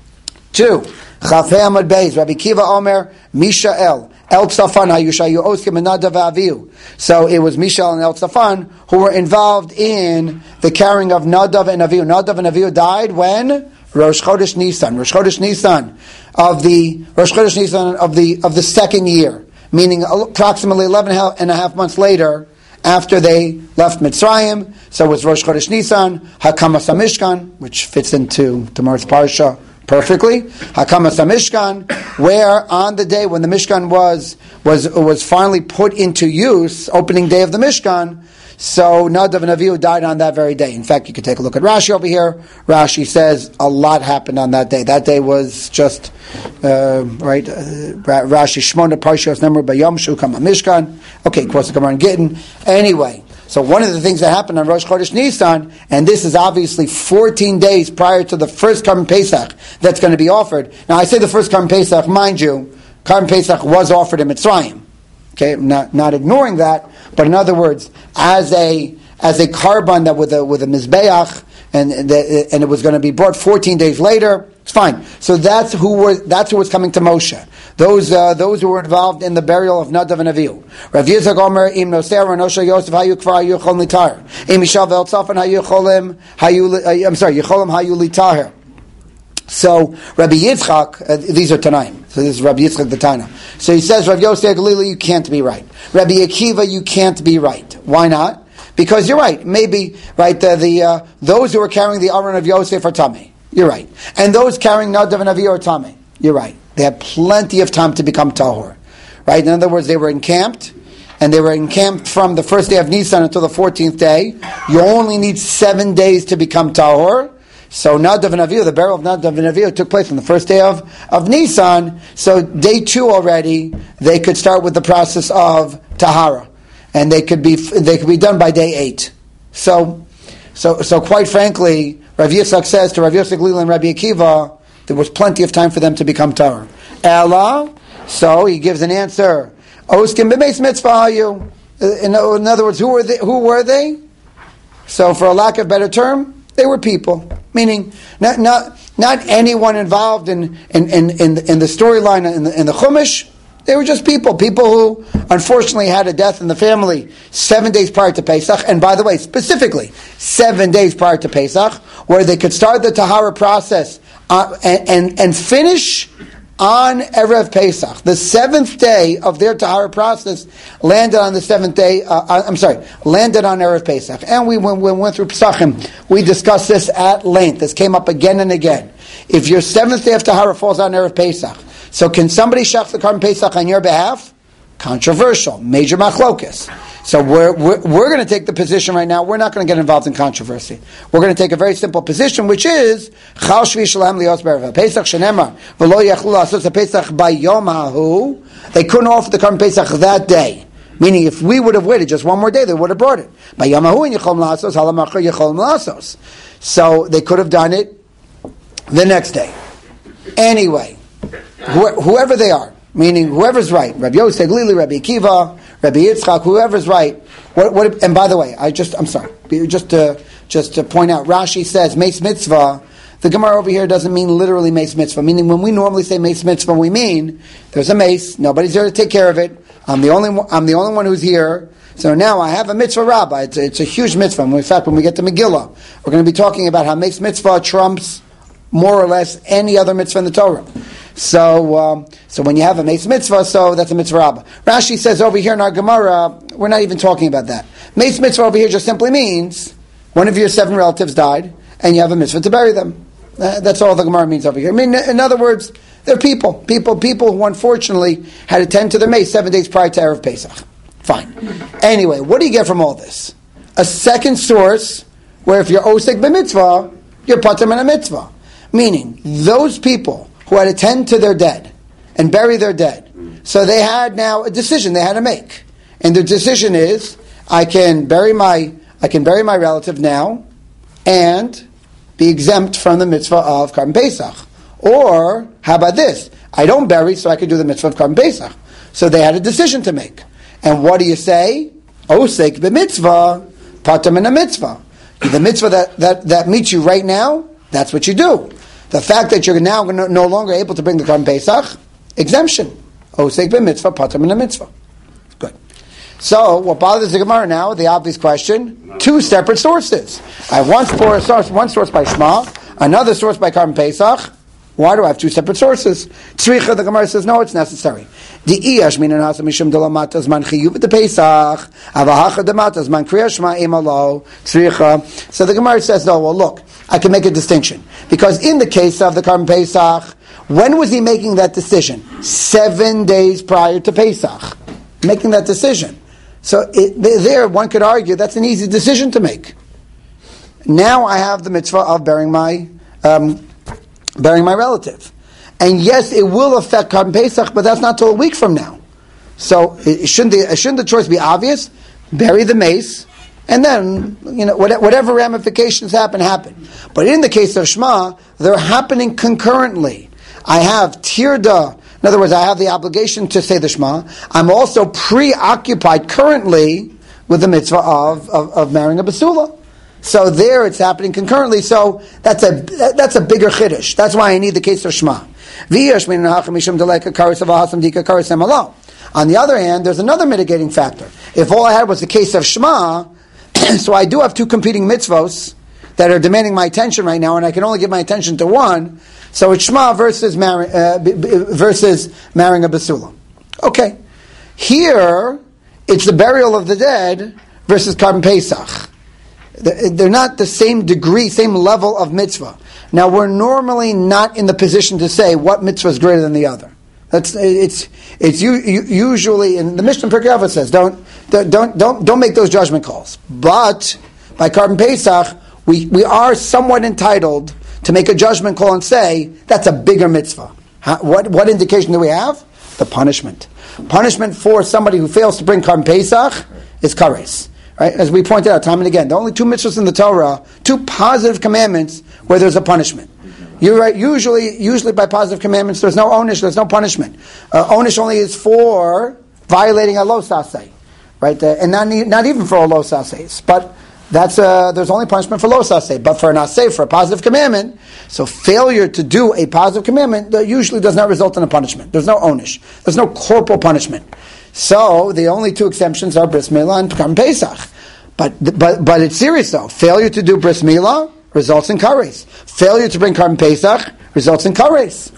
Two, Chafei Amad Beis, Rabbi Kiva Omer, Mishael. El Tzafan Hayushayu Oskim and Nadav Avihu. So it was Mishael and El Tzafan who were involved in the carrying of Nadav and Avihu. Nadav and Avihu died when Rosh Chodesh Nisan. Rosh Chodesh Nisan of the Rosh Chodesh Nisan of the of the second year, meaning approximately eleven and a half months later after they left Mitzrayim. So it was Rosh Chodesh Nisan, Hakamas HaMishkan, which fits into tomorrow's parsha perfectly. Hakamas HaMishkan, where on the day when the Mishkan was was was finally put into use, opening day of the Mishkan, so Nadav and Avihu died on that very day. In fact, you can take a look at Rashi over here. Rashi says a lot happened on that day. That day was just uh, right. Uh, Rashi Shmona Parshas number by Yom Shukam HaMishkan. Okay, quotes the Gemara in Gittin. Anyway. So one of the things that happened on Rosh Chodesh Nisan, and this is obviously fourteen days prior to the first Karban Pesach that's going to be offered. Now I say the first Karban Pesach, mind you, Karban Pesach was offered in Mitzrayim. Okay, I'm not not ignoring that, but in other words, as a as a Karban that with a with a Mizbeach, and the, and it was going to be brought fourteen days later. It's fine. So that's who were that's who was coming to Moshe. Those uh, those who were involved in the burial of Nadav and Avihu. Rav Yitzchak Omer im Nosei Ranosha Yosef Hayu Kvar Hayu Chol Litar im Mishav El Tzafan Hayu Cholim Hayu I'm sorry Yecholim Hayu Litar. So Rabbi Yitzchak, uh, these are Tanaim. So this is Rabbi Yitzchak the Tana. So he says, Rav Yosef Galili, you can't be right. Rabbi Akiva, you can't be right. Why not? Because you're right. Maybe right uh, the uh, those who are carrying the Aron of Yosef are Tamei. You're right. And those carrying Nadav and Avihu are Tamei. You're right. They had plenty of time to become Tahor. Right? In other words, they were encamped, and they were encamped from the first day of Nisan until the fourteenth day. You only need seven days to become Tahor. So Nadav and Avihu, the burial of Nadav and Avihu took place on the first day of, of Nisan. So day two already, they could start with the process of Tahara. And they could be they could be done by day eight. So so so quite frankly, Rav Yitzchak says to Rav Yosef Galili and Rabbi Akiva, there was plenty of time for them to become Tahor. Ella, so he gives an answer. Oskim b'meis mitzvah hayu. In other words, who were they? Who were they? So, for a lack of a better term, they were people. Meaning, not not not anyone involved in in in in, in the storyline in the, in the Chumash. They were just people, people who unfortunately had a death in the family seven days prior to Pesach, and by the way, specifically seven days prior to Pesach, where they could start the Tahara process uh, and, and and finish on Erev Pesach. The seventh day of their Tahara process landed on the seventh day, uh, I'm sorry, landed on Erev Pesach. And we, when we went through Pesachim, we discussed this at length. This came up again and again. If your seventh day of Tahara falls on Erev Pesach, so can somebody shach the Karban Pesach on your behalf? Controversial. Major machlokas. So we're, we're, we're going to take the position right now, we're not going to get involved in controversy. We're going to take a very simple position, which is, Chal Shvi Shalem Lios Be'erev Pesach Shenemar, V'lo Yachlu La'asos HaPesach Bayom Hahu. They couldn't offer the Karban Pesach that day. Meaning, if we would have waited just one more day, they would have brought it. Bayom Hahu and Yecholem La'asos, Halam Achar Yecholem La'asos. So they could have done it the next day. Anyway, wh- whoever they are, meaning whoever's right, Rabbi Yosef Galili, Rabbi Akiva, Rabbi Yitzchak, whoever's right. What, what, and by the way, I just, I'm sorry, just to, just to point out, Rashi says, Meis Mitzvah, the Gemara over here doesn't mean literally Meis Mitzvah, meaning when we normally say Meis Mitzvah, we mean, there's a mace, nobody's there to take care of it, I'm the only one, I'm the only one who's here, so now I have a mitzvah rabbah, it's a, it's a huge mitzvah. In fact, when we get to Megillah, we're going to be talking about how Meis Mitzvah trumps more or less any other mitzvah in the Torah. So, um, so when you have a Meis Mitzvah, so that's a mitzvah rabbah. Rashi says over here in our Gemara, we're not even talking about that. Meis mitzvah over here just simply means one of your seven relatives died, and you have a mitzvah to bury them. Uh, that's all the Gemara means over here. I mean, in other words, they're people, people, people who unfortunately had to tend to their mace seven days prior to Erev Pesach. Fine. Anyway, what do you get from all this? A second source where if you're osek b'mitzvah, you're pater min a mitzvah. Meaning, those people who had to tend to their dead and bury their dead, so they had now a decision they had to make. And their decision is, I can bury my, I can bury my relative now, and be exempt from the mitzvah of Karban Pesach. Or, how about this? I don't bury, so I can do the mitzvah of Karban Pesach. So they had a decision to make. And what do you say? Osek b'mitzvah, pater min a mitzvah. The mitzvah that, that, that meets you right now, that's what you do. The fact that you're now no, no longer able to bring the Karban Pesach, exemption. Osek b'mitzvah, pater min a mitzvah. Good. So, what bothers the Gemara now, the obvious question, two separate sources. I have one source, one source by Shema, another source by Karban Pesach. Why do I have two separate sources? Tzricha, the Gemara says, no, it's necessary. The iyash minan hasa mishum de lamata zman chiyuv de Pesach, avahacha de mata zman kriya shema emalo, tzricha. So the Gemara says, no, well, look, I can make a distinction. Because in the case of the Karban Pesach, when was he making that decision? Seven days prior to Pesach. Making that decision. So it, there, one could argue that's an easy decision to make. Now I have the mitzvah of burying my um, burying my relative, and yes, it will affect Karban Pesach, but that's not till a week from now. So it, shouldn't the shouldn't the choice be obvious? Bury the mace, and then you know whatever ramifications happen happen. But in the case of Shema, they're happening concurrently. I have tirda. In other words, I have the obligation to say the Shema. I'm also preoccupied currently with the mitzvah of, of, of marrying a basula. So there it's happening concurrently. So that's a that's a bigger chiddush. That's why I need the case of Shema. On the other hand, there's another mitigating factor. If all I had was the case of Shema, so I do have two competing mitzvos that are demanding my attention right now, and I can only give my attention to one. So it's Shema versus, marry, uh, b- b- versus marrying a basula. Okay. Here, it's the burial of the dead versus Karban Pesach. They're not the same degree, same level of mitzvah. Now, we're normally not in the position to say what mitzvah is greater than the other. That's it's it's usually, and the Mishnah Pirkei Avos says, don't don't don't don't make those judgment calls. But by Karban Pesach, we we are somewhat entitled to make a judgment call and say that's a bigger mitzvah. How, what what indication do we have? The punishment. Punishment for somebody who fails to bring Karban Pesach is kares. Right? As we pointed out time and again, the only two mitzvahs in the Torah, two positive commandments where there's a punishment. You're right. Usually, usually by positive commandments, there's no onish, there's no punishment. Uh, onish only is for violating a lo saseh, right? Uh, and not not even for a lo saseh. But that's uh, there's only punishment for lo saseh. But for an aseh, for a positive commandment, so failure to do a positive commandment uh, usually does not result in a punishment. There's no onish. There's no corporal punishment. So the only two exemptions are bris milah and Karban Pesach. But but but it's serious though. Failure to do bris milah results in kares. Failure to bring Karban Pesach results in kares.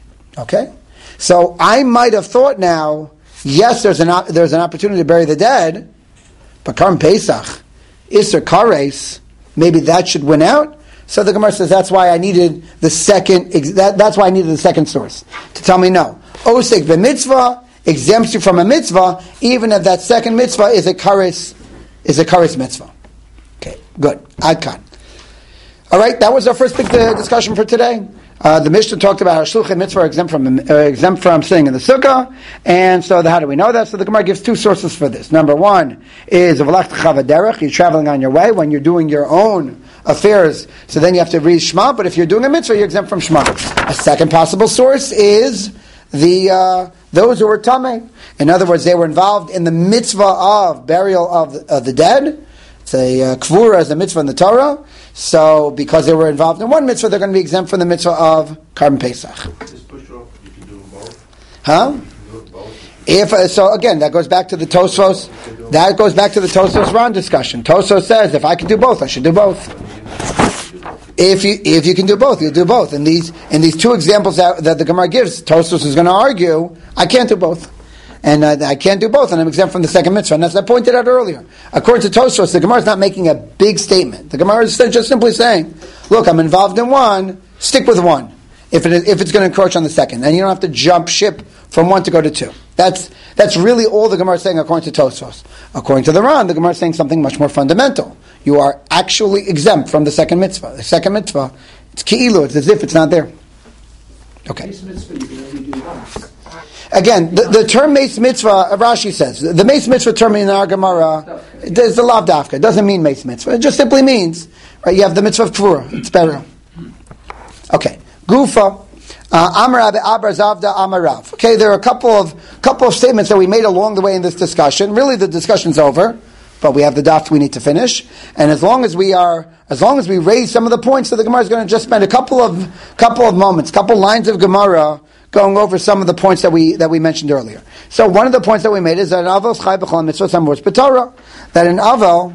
Okay, so I might have thought now, yes, there's an there's an opportunity to bury the dead, but Karban Pesach, Isser kares, maybe that should win out. So the Gemara says that's why I needed the second. That, that's why I needed the second source to tell me no. Osek b'mitzvah exempts you from a mitzvah, even if that second mitzvah is a kares is a kares mitzvah. Okay, good. Adkan. All right, that was our first big uh, discussion for today. Uh, the Mishnah talked about how shluchei mitzvah are exempt from uh, exempt from sitting in the sukkah, and so the, how do we know that? So the Gemara gives two sources for this. Number one is v'lachta chavaderech. You're traveling on your way when you're doing your own affairs. So then you have to read Shema. But if you're doing a mitzvah, you're exempt from Shema. A second possible source is the uh, those who were tamei. In other words, they were involved in the mitzvah of burial of the, of the dead. It's a uh, kvura as a mitzvah in the Torah. So because they were involved in one mitzvah, they're going to be exempt from the mitzvah of Karban Pesach. This push off, you can do both. Huh? You can do both. If uh, so, again, that goes back to the Tosfos. That goes back to the Tosfos Ron discussion. Tosfos says if I can do both, I should do both. If you if you can do both, you'll do both. And these in these two examples that, that the Gemara gives, Tosfos is going to argue I can't do both. and uh, I can't do both, and I'm exempt from the second mitzvah. And as I pointed out earlier, according to Tosfos, the Gemara is not making a big statement. The Gemara is just simply saying, look, I'm involved in one, stick with one, if, it is, if it's going to encroach on the second. And you don't have to jump ship from one to go to two. That's that's really all the Gemara is saying according to Tosfos. According to the Ran, the Gemara is saying something much more fundamental. You are actually exempt from the second mitzvah. The second mitzvah, it's ki'ilu, it's as if it's not there. Okay. Again, the, the term Meis Mitzvah, Rashi says, the Meis Mitzvah term in our Gemara, there's the Lav Dafka. It doesn't mean Meis Mitzvah. It just simply means, right, you have the Mitzvah of Kvura. It's burial. Okay. Gufa, Amar Abba Abra Zavda Amarav. Okay, there are a couple of couple of statements that we made along the way in this discussion. Really, the discussion's over, but we have the daf we need to finish. And as long as we are, as long as we raise some of the points, so the Gemara is going to just spend a couple of couple of moments, couple lines of Gemara going over some of the points that we that we mentioned earlier. So one of the points that we made is that an avel is chai b'chol mitzvot amorus b'Torah. That an avel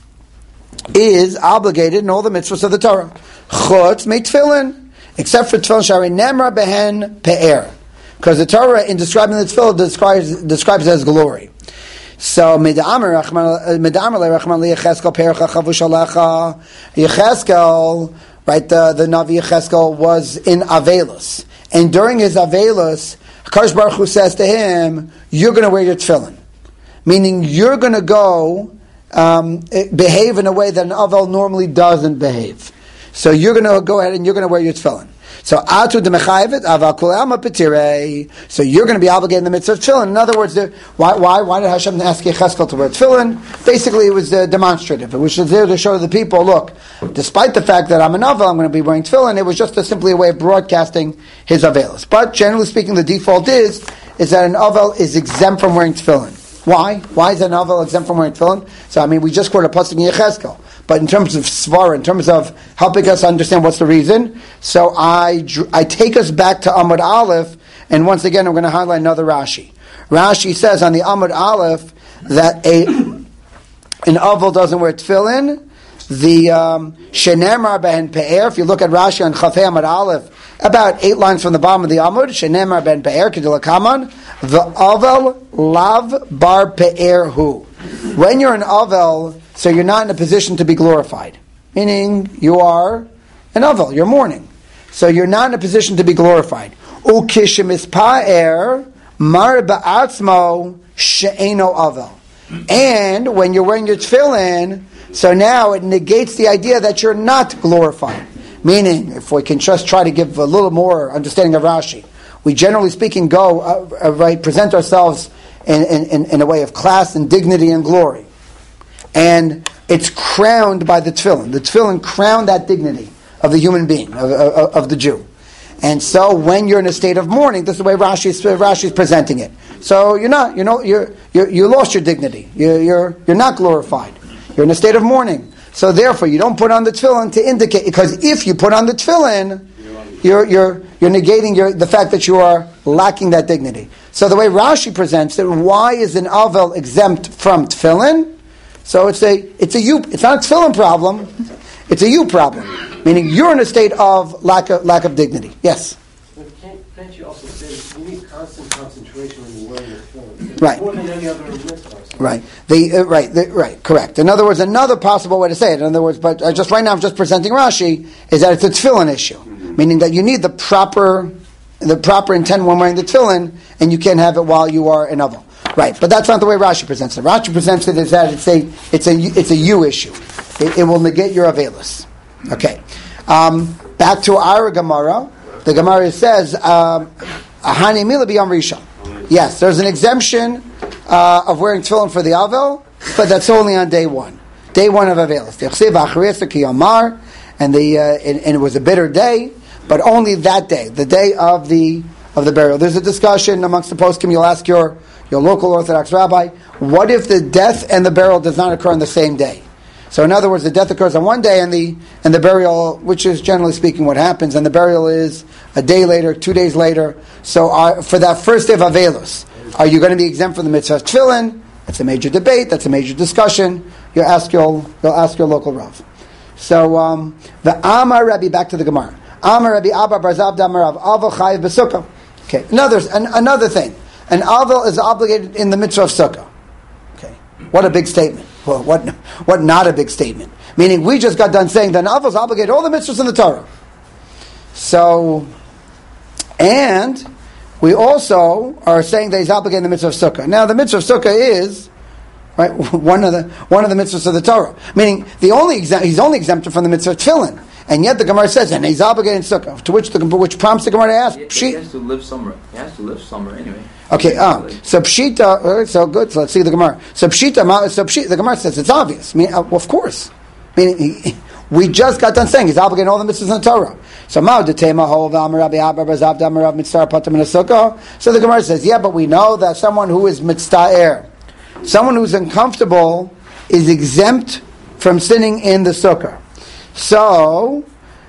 is obligated in all the mitzvahs of the Torah. Chutz me tefillin, except for tefillin shari nemra behen pe'er, because the Torah in describing the tefillin describes describes it as glory. So meda'amar meda'amar le'rachman li'Yecheskel pe'ercha chavushalecha Yecheskel, right? The the Navi Yecheskel was in Avelus. And during his Avelus, HaKadosh Baruch Hu says to him, you're going to wear your tefillin. Meaning, you're going to go um, behave in a way that an Avel normally doesn't behave. So you're going to go ahead and you're going to wear your tefillin. So atu demechayvet aval kol alma petirei. So you're going to be obligated in the mitzvah of tefillin. In other words, the, why why why did Hashem ask Yecheskel to wear tefillin? Basically, it was uh, demonstrative. It was there to show the people, look, despite the fact that I'm an avel, I'm going to be wearing tefillin. It was just a, simply a way of broadcasting his avelis. But generally speaking, the default is is that an avel is exempt from wearing tefillin. Why? Why is an avel exempt from wearing tefillin? So I mean, we just quoted a pasuk in Yecheskel. But in terms of svara, in terms of helping us understand what's the reason, so I I take us back to Amud Aleph, and once again I'm going to highlight another Rashi. Rashi says on the Amud Aleph that a an avel doesn't wear tefillin. The shenemar ben pe'er. If you look at Rashi on Chafei Amud Aleph, about eight lines from the bottom of the Amud, shenemar ben pe'er kedilakaman the avel lav bar pe'er hu. When you're an avel, so you're not in a position to be glorified. Meaning, you are an avel, you're mourning. So you're not in a position to be glorified. Ukishim ispa'er mar ba'atzmo she'eno avel. And when you're wearing your tefillin, so now it negates the idea that you're not glorified. Meaning, if we can just try to give a little more understanding of Rashi, we generally speaking go, uh, uh, right, present ourselves in, in, in a way of class and dignity and glory. And it's crowned by the tefillin. The tefillin crown that dignity of the human being, of, of, of the Jew. And so when you're in a state of mourning, this is the way Rashi is, Rashi is presenting it. So you're not, you know, you're, you're, you lost your dignity. You're, you're, you're not glorified. You're in a state of mourning. So therefore, you don't put on the tefillin to indicate, because if you put on the tefillin, you're, you're, you're negating your, the fact that you are lacking that dignity. So the way Rashi presents it, why is an avel exempt from tefillin? So it's a, it's a you, it's not a tefillin problem, it's a you problem. Meaning you're in a state of lack of, lack of dignity. Yes? But can't, can't you also say that you need constant concentration when you're wearing the tefillin? Right. More than any other mitzvah. Right. The, uh, right, the, right, correct. In other words, another possible way to say it, in other words, but uh, just right now I'm just presenting Rashi, is that it's a tefillin issue. Mm-hmm. Meaning that you need the proper, the proper intent when wearing the tefillin, and you can't have it while you are an avel. Right, but that's not the way Rashi presents it. Rashi presents it as that it's a, it's a, it's a you issue. It, it will negate your avelis. Okay. Um, back to our Gemara. The Gemara says, um, Ahani mila b'yom rishon. Yes, there's an exemption uh, of wearing tefillin for the avel, but that's only on day one. Day one of avelis. And the uh, and, and it was a bitter day, but only that day, the day of the of the burial. There's a discussion amongst the poskim. You'll ask your your local Orthodox rabbi, what if the death and the burial does not occur on the same day? So in other words, the death occurs on one day and the and the burial, which is generally speaking what happens, and the burial is a day later, two days later. So uh, for that first day of Avelus, are you going to be exempt from the mitzvah of tefillin? That's a major debate, that's a major discussion. You'll ask your, you'll ask your local rav. So um, the Amar Rabbi, back to the Gemara. Amar Rabbi Abba Barzab Damarav Aval Chayiv B'Sukkah. Okay, another, an, another thing. an Avel is obligated in the mitzvah of Sukkah. Okay, what a big statement. Well, what, what not a big statement? Meaning, we just got done saying that an Avel is obligated all the mitzvahs in the Torah. So, and we also are saying that he's obligated in the mitzvah of Sukkah. Now, the mitzvah of Sukkah is right one of the one of the mitzvahs of the Torah. Meaning, the only exempt, he's only exempted from the mitzvah of Tefillin. And yet the Gemara says, and he's obligated in Sukkah. To which the which prompts the Gemara to ask, he, he has to live somewhere. He has to live somewhere anyway. Okay, ah, so Pshita, uh, so good, so let's see the Gemara. So Pshita, so Pshita, the Gemara says it's obvious. I mean, uh, well, of course. I mean, he, we just got done saying he's obligated all the mitzvahs in the Torah. So Mao Detema Hov Amarabi Abba Bazav Damarav Mitzvah Patam in a Sukkah. So the Gemara says, yeah, but we know that someone who is mitzvah, someone who's uncomfortable, is exempt from sinning in the Sukkah. So,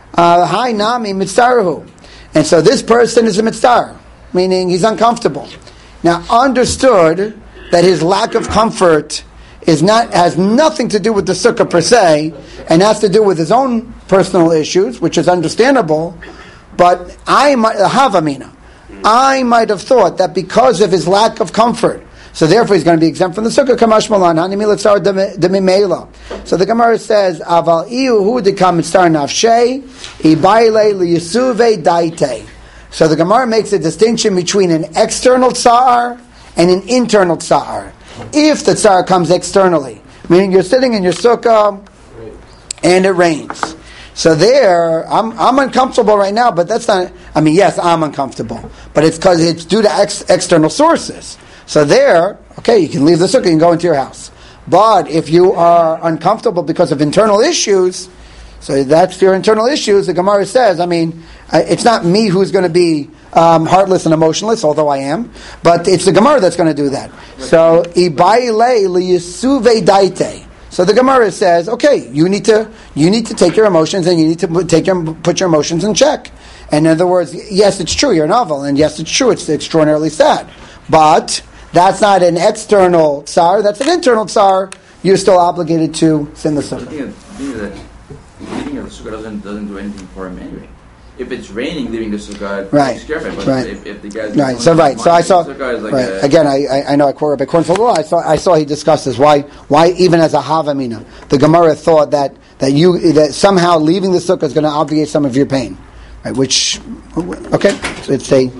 hi nami mitzarahu, and so this person is a mitzar, meaning he's uncomfortable. Now, understood that his lack of comfort is not has nothing to do with the sukkah per se, and has to do with his own personal issues, which is understandable. But I might havamina, I might have thought that because of his lack of comfort, so therefore he's going to be exempt from the sukkah. Kamash malan hanimilatzar demimela. So the Gemara says, "Aval iu hu dekam mitzar nafshei ibayle liyisuve daite." So the Gemara makes a distinction between an external tsar and an internal tsar. If the tsar comes externally, meaning you're sitting in your sukkah and it rains, so there I'm I'm uncomfortable right now. But that's not. I mean, yes, I'm uncomfortable, but it's because it's due to ex- external sources. So there, okay, you can leave the sukkah, you can go into your house. But if you are uncomfortable because of internal issues, so that's your internal issues, the Gemara says, I mean, it's not me who's going to be um, heartless and emotionless, although I am, but it's the Gemara that's going to do that. So, ibayle liyisuve daite. So the Gemara says, okay, you need to you need to take your emotions and you need to put, take your, put your emotions in check. And in other words, yes, it's true, you're a novel, and yes, it's true, it's extraordinarily sad. But that's not an external tsar, that's an internal tsar. You're still obligated to sin the sukkah. The thing is that leaving the sukkah doesn't, doesn't do anything for him anyway. If it's raining, leaving the sukkah right. takes care of it. But right. if, if the guy's right, so right, so I saw. Like right. a, Again, I, I I know I quote according to the law. I saw I saw he discussed this. Why why even as a havamina, the Gemara thought that that you that somehow leaving the sukkah is going to obviate some of your pain, right? Which okay, so it's a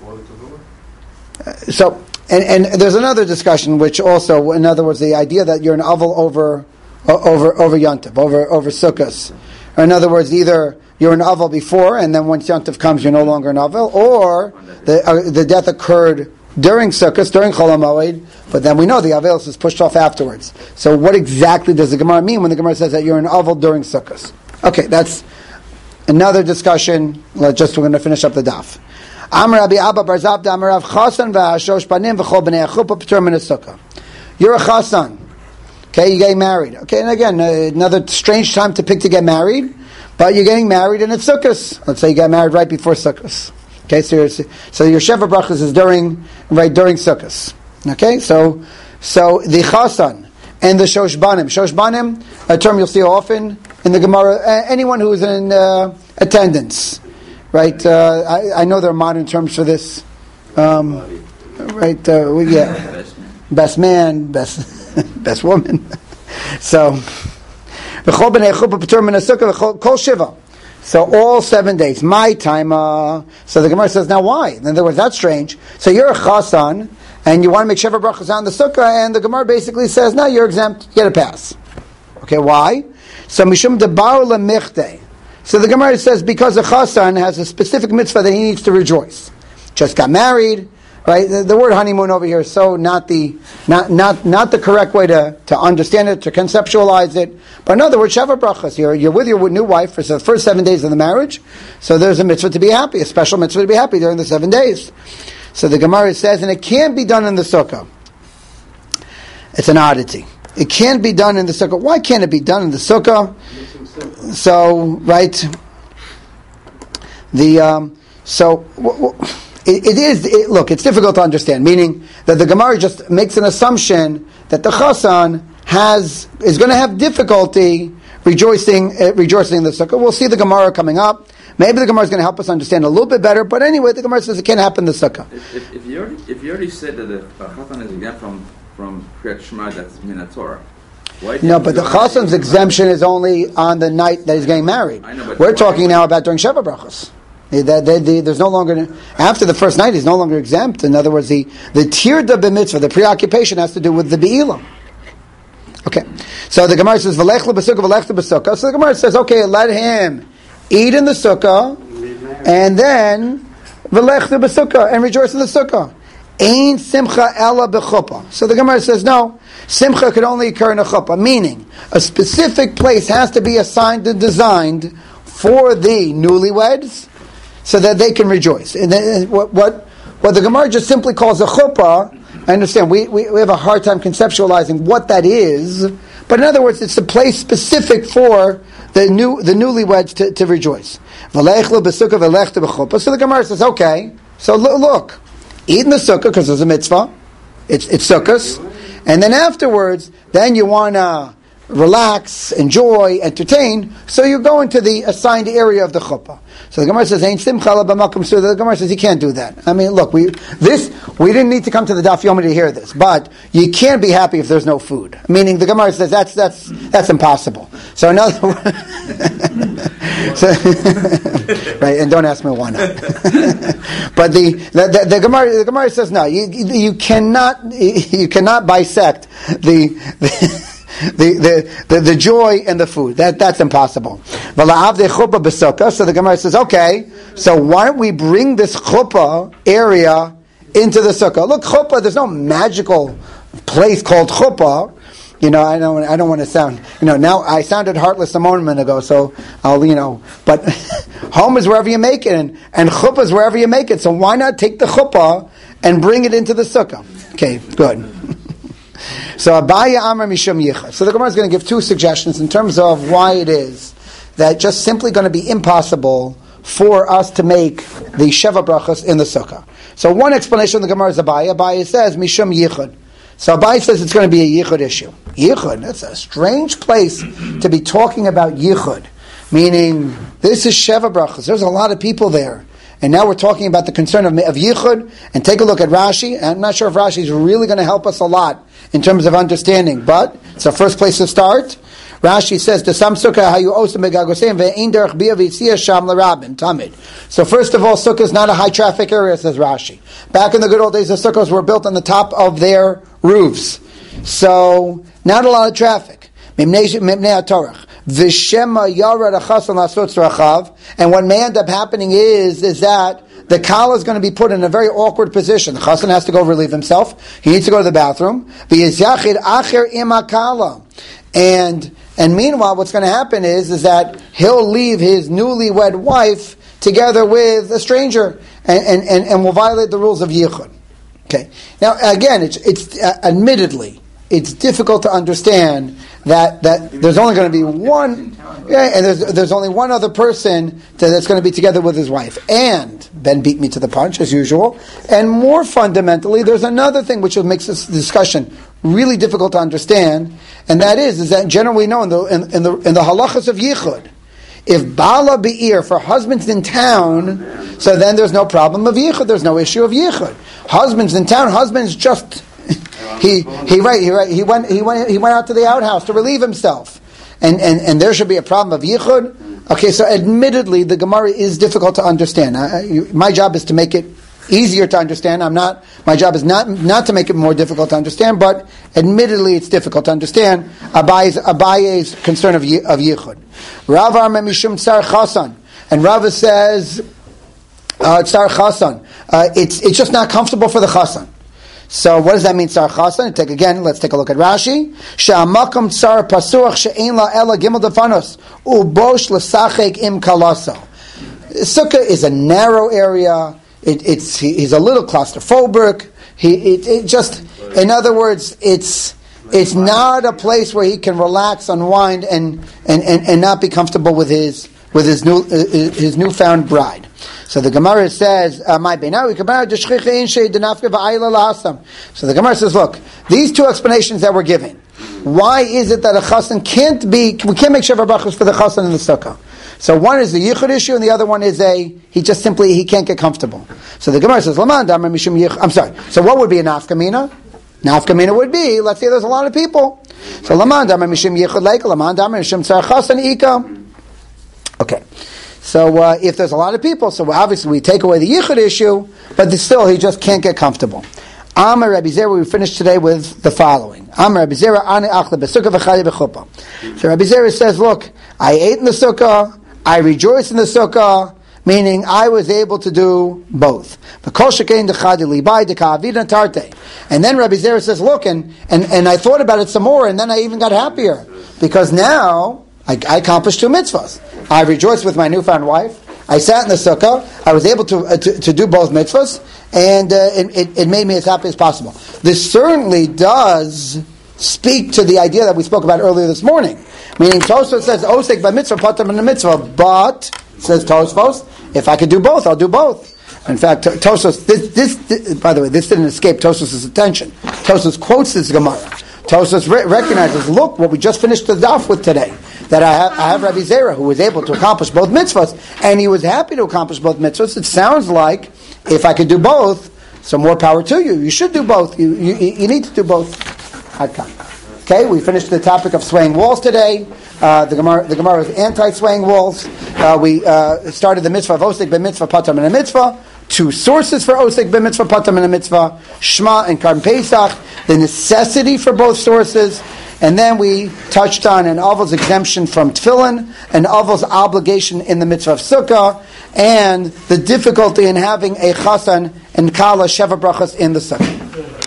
uh, so. And, and there's another discussion, which also, in other words, the idea that you're an avel over, over, over Yontif, over, over Sukkos. Or in other words, either you're an avel before, and then once Yontif comes, you're no longer an avel, or the uh, the death occurred during Sukkos, during Chol HaMoed, but then we know the avel is pushed off afterwards. So what exactly does the Gemara mean when the Gemara says that you're an avel during Sukkos? Okay, that's another discussion. Let's just, we're going to finish up the daf. Amar Rabbi Abba Bar Zabda Amar Rav Chasan v'Hashosh Panim v'Chol Bnei Achupa P'tur Min HaSukkah. You're a Chasan. Okay, you're getting married. Okay, and again, uh, another strange time to pick to get married, but you're getting married and it's Sukkos. Let's say you got married right before Sukkos. Okay, so, so your Sheva Brachas is during, right during Sukkos. Okay, so, so the Chasan and the Shosh Banim. Shosh Banim, a term you'll see often in the Gemara, uh, anyone who is in uh, attendance. Right, uh, I, I know there are modern terms for this. Um, right, uh, we, yeah, best man, best best woman. So, so all seven days. My time. Uh, so the Gemara says, now why? In other words, that's strange. So you're a chasan, and you want to make sheva brachas on the sukkah, and the Gemara basically says, no, you're exempt. You get a pass. Okay, why? So mishum debar lemichte. So the Gemara says because a chasan has a specific mitzvah that he needs to rejoice. Just got married, right? The, the word honeymoon over here is so not the not not not the correct way to, to understand it, to conceptualize it. But in other words, sheva brachas. You're you're with your new wife for the first seven days of the marriage. So there's a mitzvah to be happy, a special mitzvah to be happy during the seven days. So the Gemara says, and it can't be done in the sukkah. It's an oddity. It can't be done in the sukkah. Why can't it be done in the sukkah? So, right, the um, so w- w- it, it is. It, look, it's difficult to understand. Meaning that the Gemara just makes an assumption that the chasan has is going to have difficulty rejoicing, uh, rejoicing in the sukkah. We'll see the Gemara coming up. Maybe the Gemara is going to help us understand a little bit better, but anyway, the Gemara says it can't happen in the sukkah. If, if, if, you already, if you already said that the Chatan is exempt from, from Kriyat Shema, that's Minat Torah. No, but the Chasan's exemption is only on the night that he's getting married. I know, but we're talking now about during Sheva Brachos. They, they, they, there's no longer, after the first night, he's no longer exempt. In other words, the, the tirda b'mitzvah, the preoccupation has to do with the be'ilah. Okay. So the Gemara says, V'lech l'b'sukkah, v'lech l'b'sukkah. So the Gemara says, okay, let him eat in the sukkah, and then v'lech l'b'sukkah, and rejoice in the sukkah. Ein simcha ella b'chuppah. So the Gemara says, no, simcha could only occur in a chuppah, meaning a specific place has to be assigned and designed for the newlyweds so that they can rejoice. And then what, what, what the Gemara just simply calls a chuppah, I understand, we, we, we have a hard time conceptualizing what that is, but in other words, it's a place specific for the new the newlyweds to, to rejoice. So the Gemara says, okay, so look, look eat in the sukkah because there's a mitzvah, it's, it's sukkahs, and then afterwards, then you want to relax, enjoy, entertain, so you go into the assigned area of the chuppah. So the Gemara says, "Ein simcha ela b'makom." So the Gemara says, you can't do that. I mean, look, we this we didn't need to come to the Daf Yomi to hear this, but you can't be happy if there's no food. Meaning, the Gemara says that's that's that's impossible. So in other words, so, right, and don't ask me why not. But the the, the the Gemara the Gemara says no, you you cannot you cannot bisect the. the The, the, the, the joy and the food. That, that's impossible. So the Gemara says, okay, so why don't we bring this chuppah area into the sukkah? Look, chuppah, there's no magical place called chuppah. You know, I don't, I don't want to sound, you know, now I sounded heartless a moment ago, so I'll, you know, but home is wherever you make it, and, and chuppah is wherever you make it, so why not take the chuppah and bring it into the sukkah? Okay, good. So Abaya Amar Mishum Yichud. So the Gemara is going to give two suggestions in terms of why it is that just simply going to be impossible for us to make the Sheva Brachos in the Sukkah. So one explanation of the Gemara is Abaya. Abaya says Mishum Yichud. So Abaya says it's going to be a Yichud issue. Yichud, that's a strange place to be talking about Yichud. Meaning, this is Sheva Brachos. There's a lot of people there. And now we're talking about the concern of, of Yichud. And take a look at Rashi. I'm not sure if Rashi is really going to help us a lot in terms of understanding, but it's the first place to start. Rashi says, "The Sam Sukkah hayu osam begagoseim ve'ein derech bia v'yitzia sham l'rabin tamid." So first of all, Sukkah is not a high traffic area, says Rashi. Back in the good old days, the Sukkahs were built on the top of their roofs, so not a lot of traffic. V'shema yarad achasan lasot tzrachav, and what may end up happening is is that the kala is going to be put in a very awkward position. The chassan has to go relieve himself. He needs to go to the bathroom. V'yizyachid acher im hakala, and and meanwhile, what's going to happen is is that he'll leave his newlywed wife together with a stranger, and and, and, and will violate the rules of yichud. Okay. Now again, it's it's uh, admittedly it's difficult to understand that, that there's only going to be one, yeah, and there's there's only one other person that, that's going to be together with his wife. And Ben beat me to the punch as usual. And more fundamentally, there's another thing which makes this discussion really difficult to understand, and that is is that generally known in the in, in the in the halachas of yichud, if bala be'ir for husbands in town, so then there's no problem of yichud. There's no issue of yichud. Husbands in town, husbands just. He he right he right he went he went he went out to the outhouse to relieve himself, and and, and there should be a problem of yichud. Okay, so admittedly the Gemara is difficult to understand. I, you, my job is to make it easier to understand. I'm not. My job is not not to make it more difficult to understand, but admittedly it's difficult to understand. Abaye's Abaye's concern of of yichud. Rav Amar Mishum Tsar Chasan, and Rav says uh, Tsar Chasan. Uh, it's it's just not comfortable for the Chasan. So what does that mean, Tsar Chasan? Take again. Let's take a look at Rashi. She'amakam tsar pasuach she'ein la ela gimel defanos ubosh l'sachek im kalasa. Sukkah is a narrow area. It, it's he, he's a little claustrophobic. He it, it just, in other words, it's it's not a place where he can relax, unwind, and and, and, and not be comfortable with his with his new uh, his newfound bride. So the Gemara says, "My beinawi kabar deshchichein she'denafke va'ayla lahasam." So the Gemara says, "Look, these two explanations that we're giving. Why is it that a chassan can't be? We can't make sheva brachos for the chassan in the sukkah. So one is the yichud issue, and the other one is a he just simply he can't get comfortable. So the Gemara says, "Laman damar mishum yichud." I'm sorry. So what would be a nafkamina? Nafkamina would be, let's say there's a lot of people. So Laman damar mishum yichud leika, Laman damar mishum tzarachas and ika. Okay. So uh, if there's a lot of people, so obviously we take away the yichud issue, but still he just can't get comfortable. Amar Rabbi Zera, we finished today with the following. Amar Rabbi Zera, ani achle besukkah v'chali b'chuppah. So Rabbi Zera says, look, I ate in the sukkah, I rejoice in the sukkah, meaning I was able to do both. And then Rabbi Zera says, look, and, and, and I thought about it some more, and then I even got happier, because now I, I accomplished two mitzvahs. I rejoiced with my newfound wife, I sat in the sukkah, I was able to uh, to, to do both mitzvahs, and uh, it, it, it made me as happy as possible. This certainly does speak to the idea that we spoke about earlier this morning. Meaning, Tosfos says, Osek by mitzvah, patam in the mitzvah, but, says Tosfos, if I could do both, I'll do both. In fact, Tosfos, this, this, this, by the way, this didn't escape Tosfos' attention. Tosfos quotes this Gemara. Tosfos re- recognizes, look, what we just finished the daf with today, that I have, I have Rabbi Zera, who was able to accomplish both mitzvahs, and he was happy to accomplish both mitzvahs. It sounds like, if I could do both, so more power to you. You should do both. You, you, you need to do both. Okay, we finished the topic of swaying walls today. Uh, the Gemara, the Gemara is anti-swaying walls. Uh, we uh, started the mitzvah of osek b'mitzvah patam and a mitzvah. Two sources for osek b'mitzvah patam and a mitzvah: Shema and Karban Pesach. The necessity for both sources, and then we touched on an avos exemption from tefillin, an avos obligation in the mitzvah of sukkah, and the difficulty in having a chasan and kala sheva brachas in the sukkah.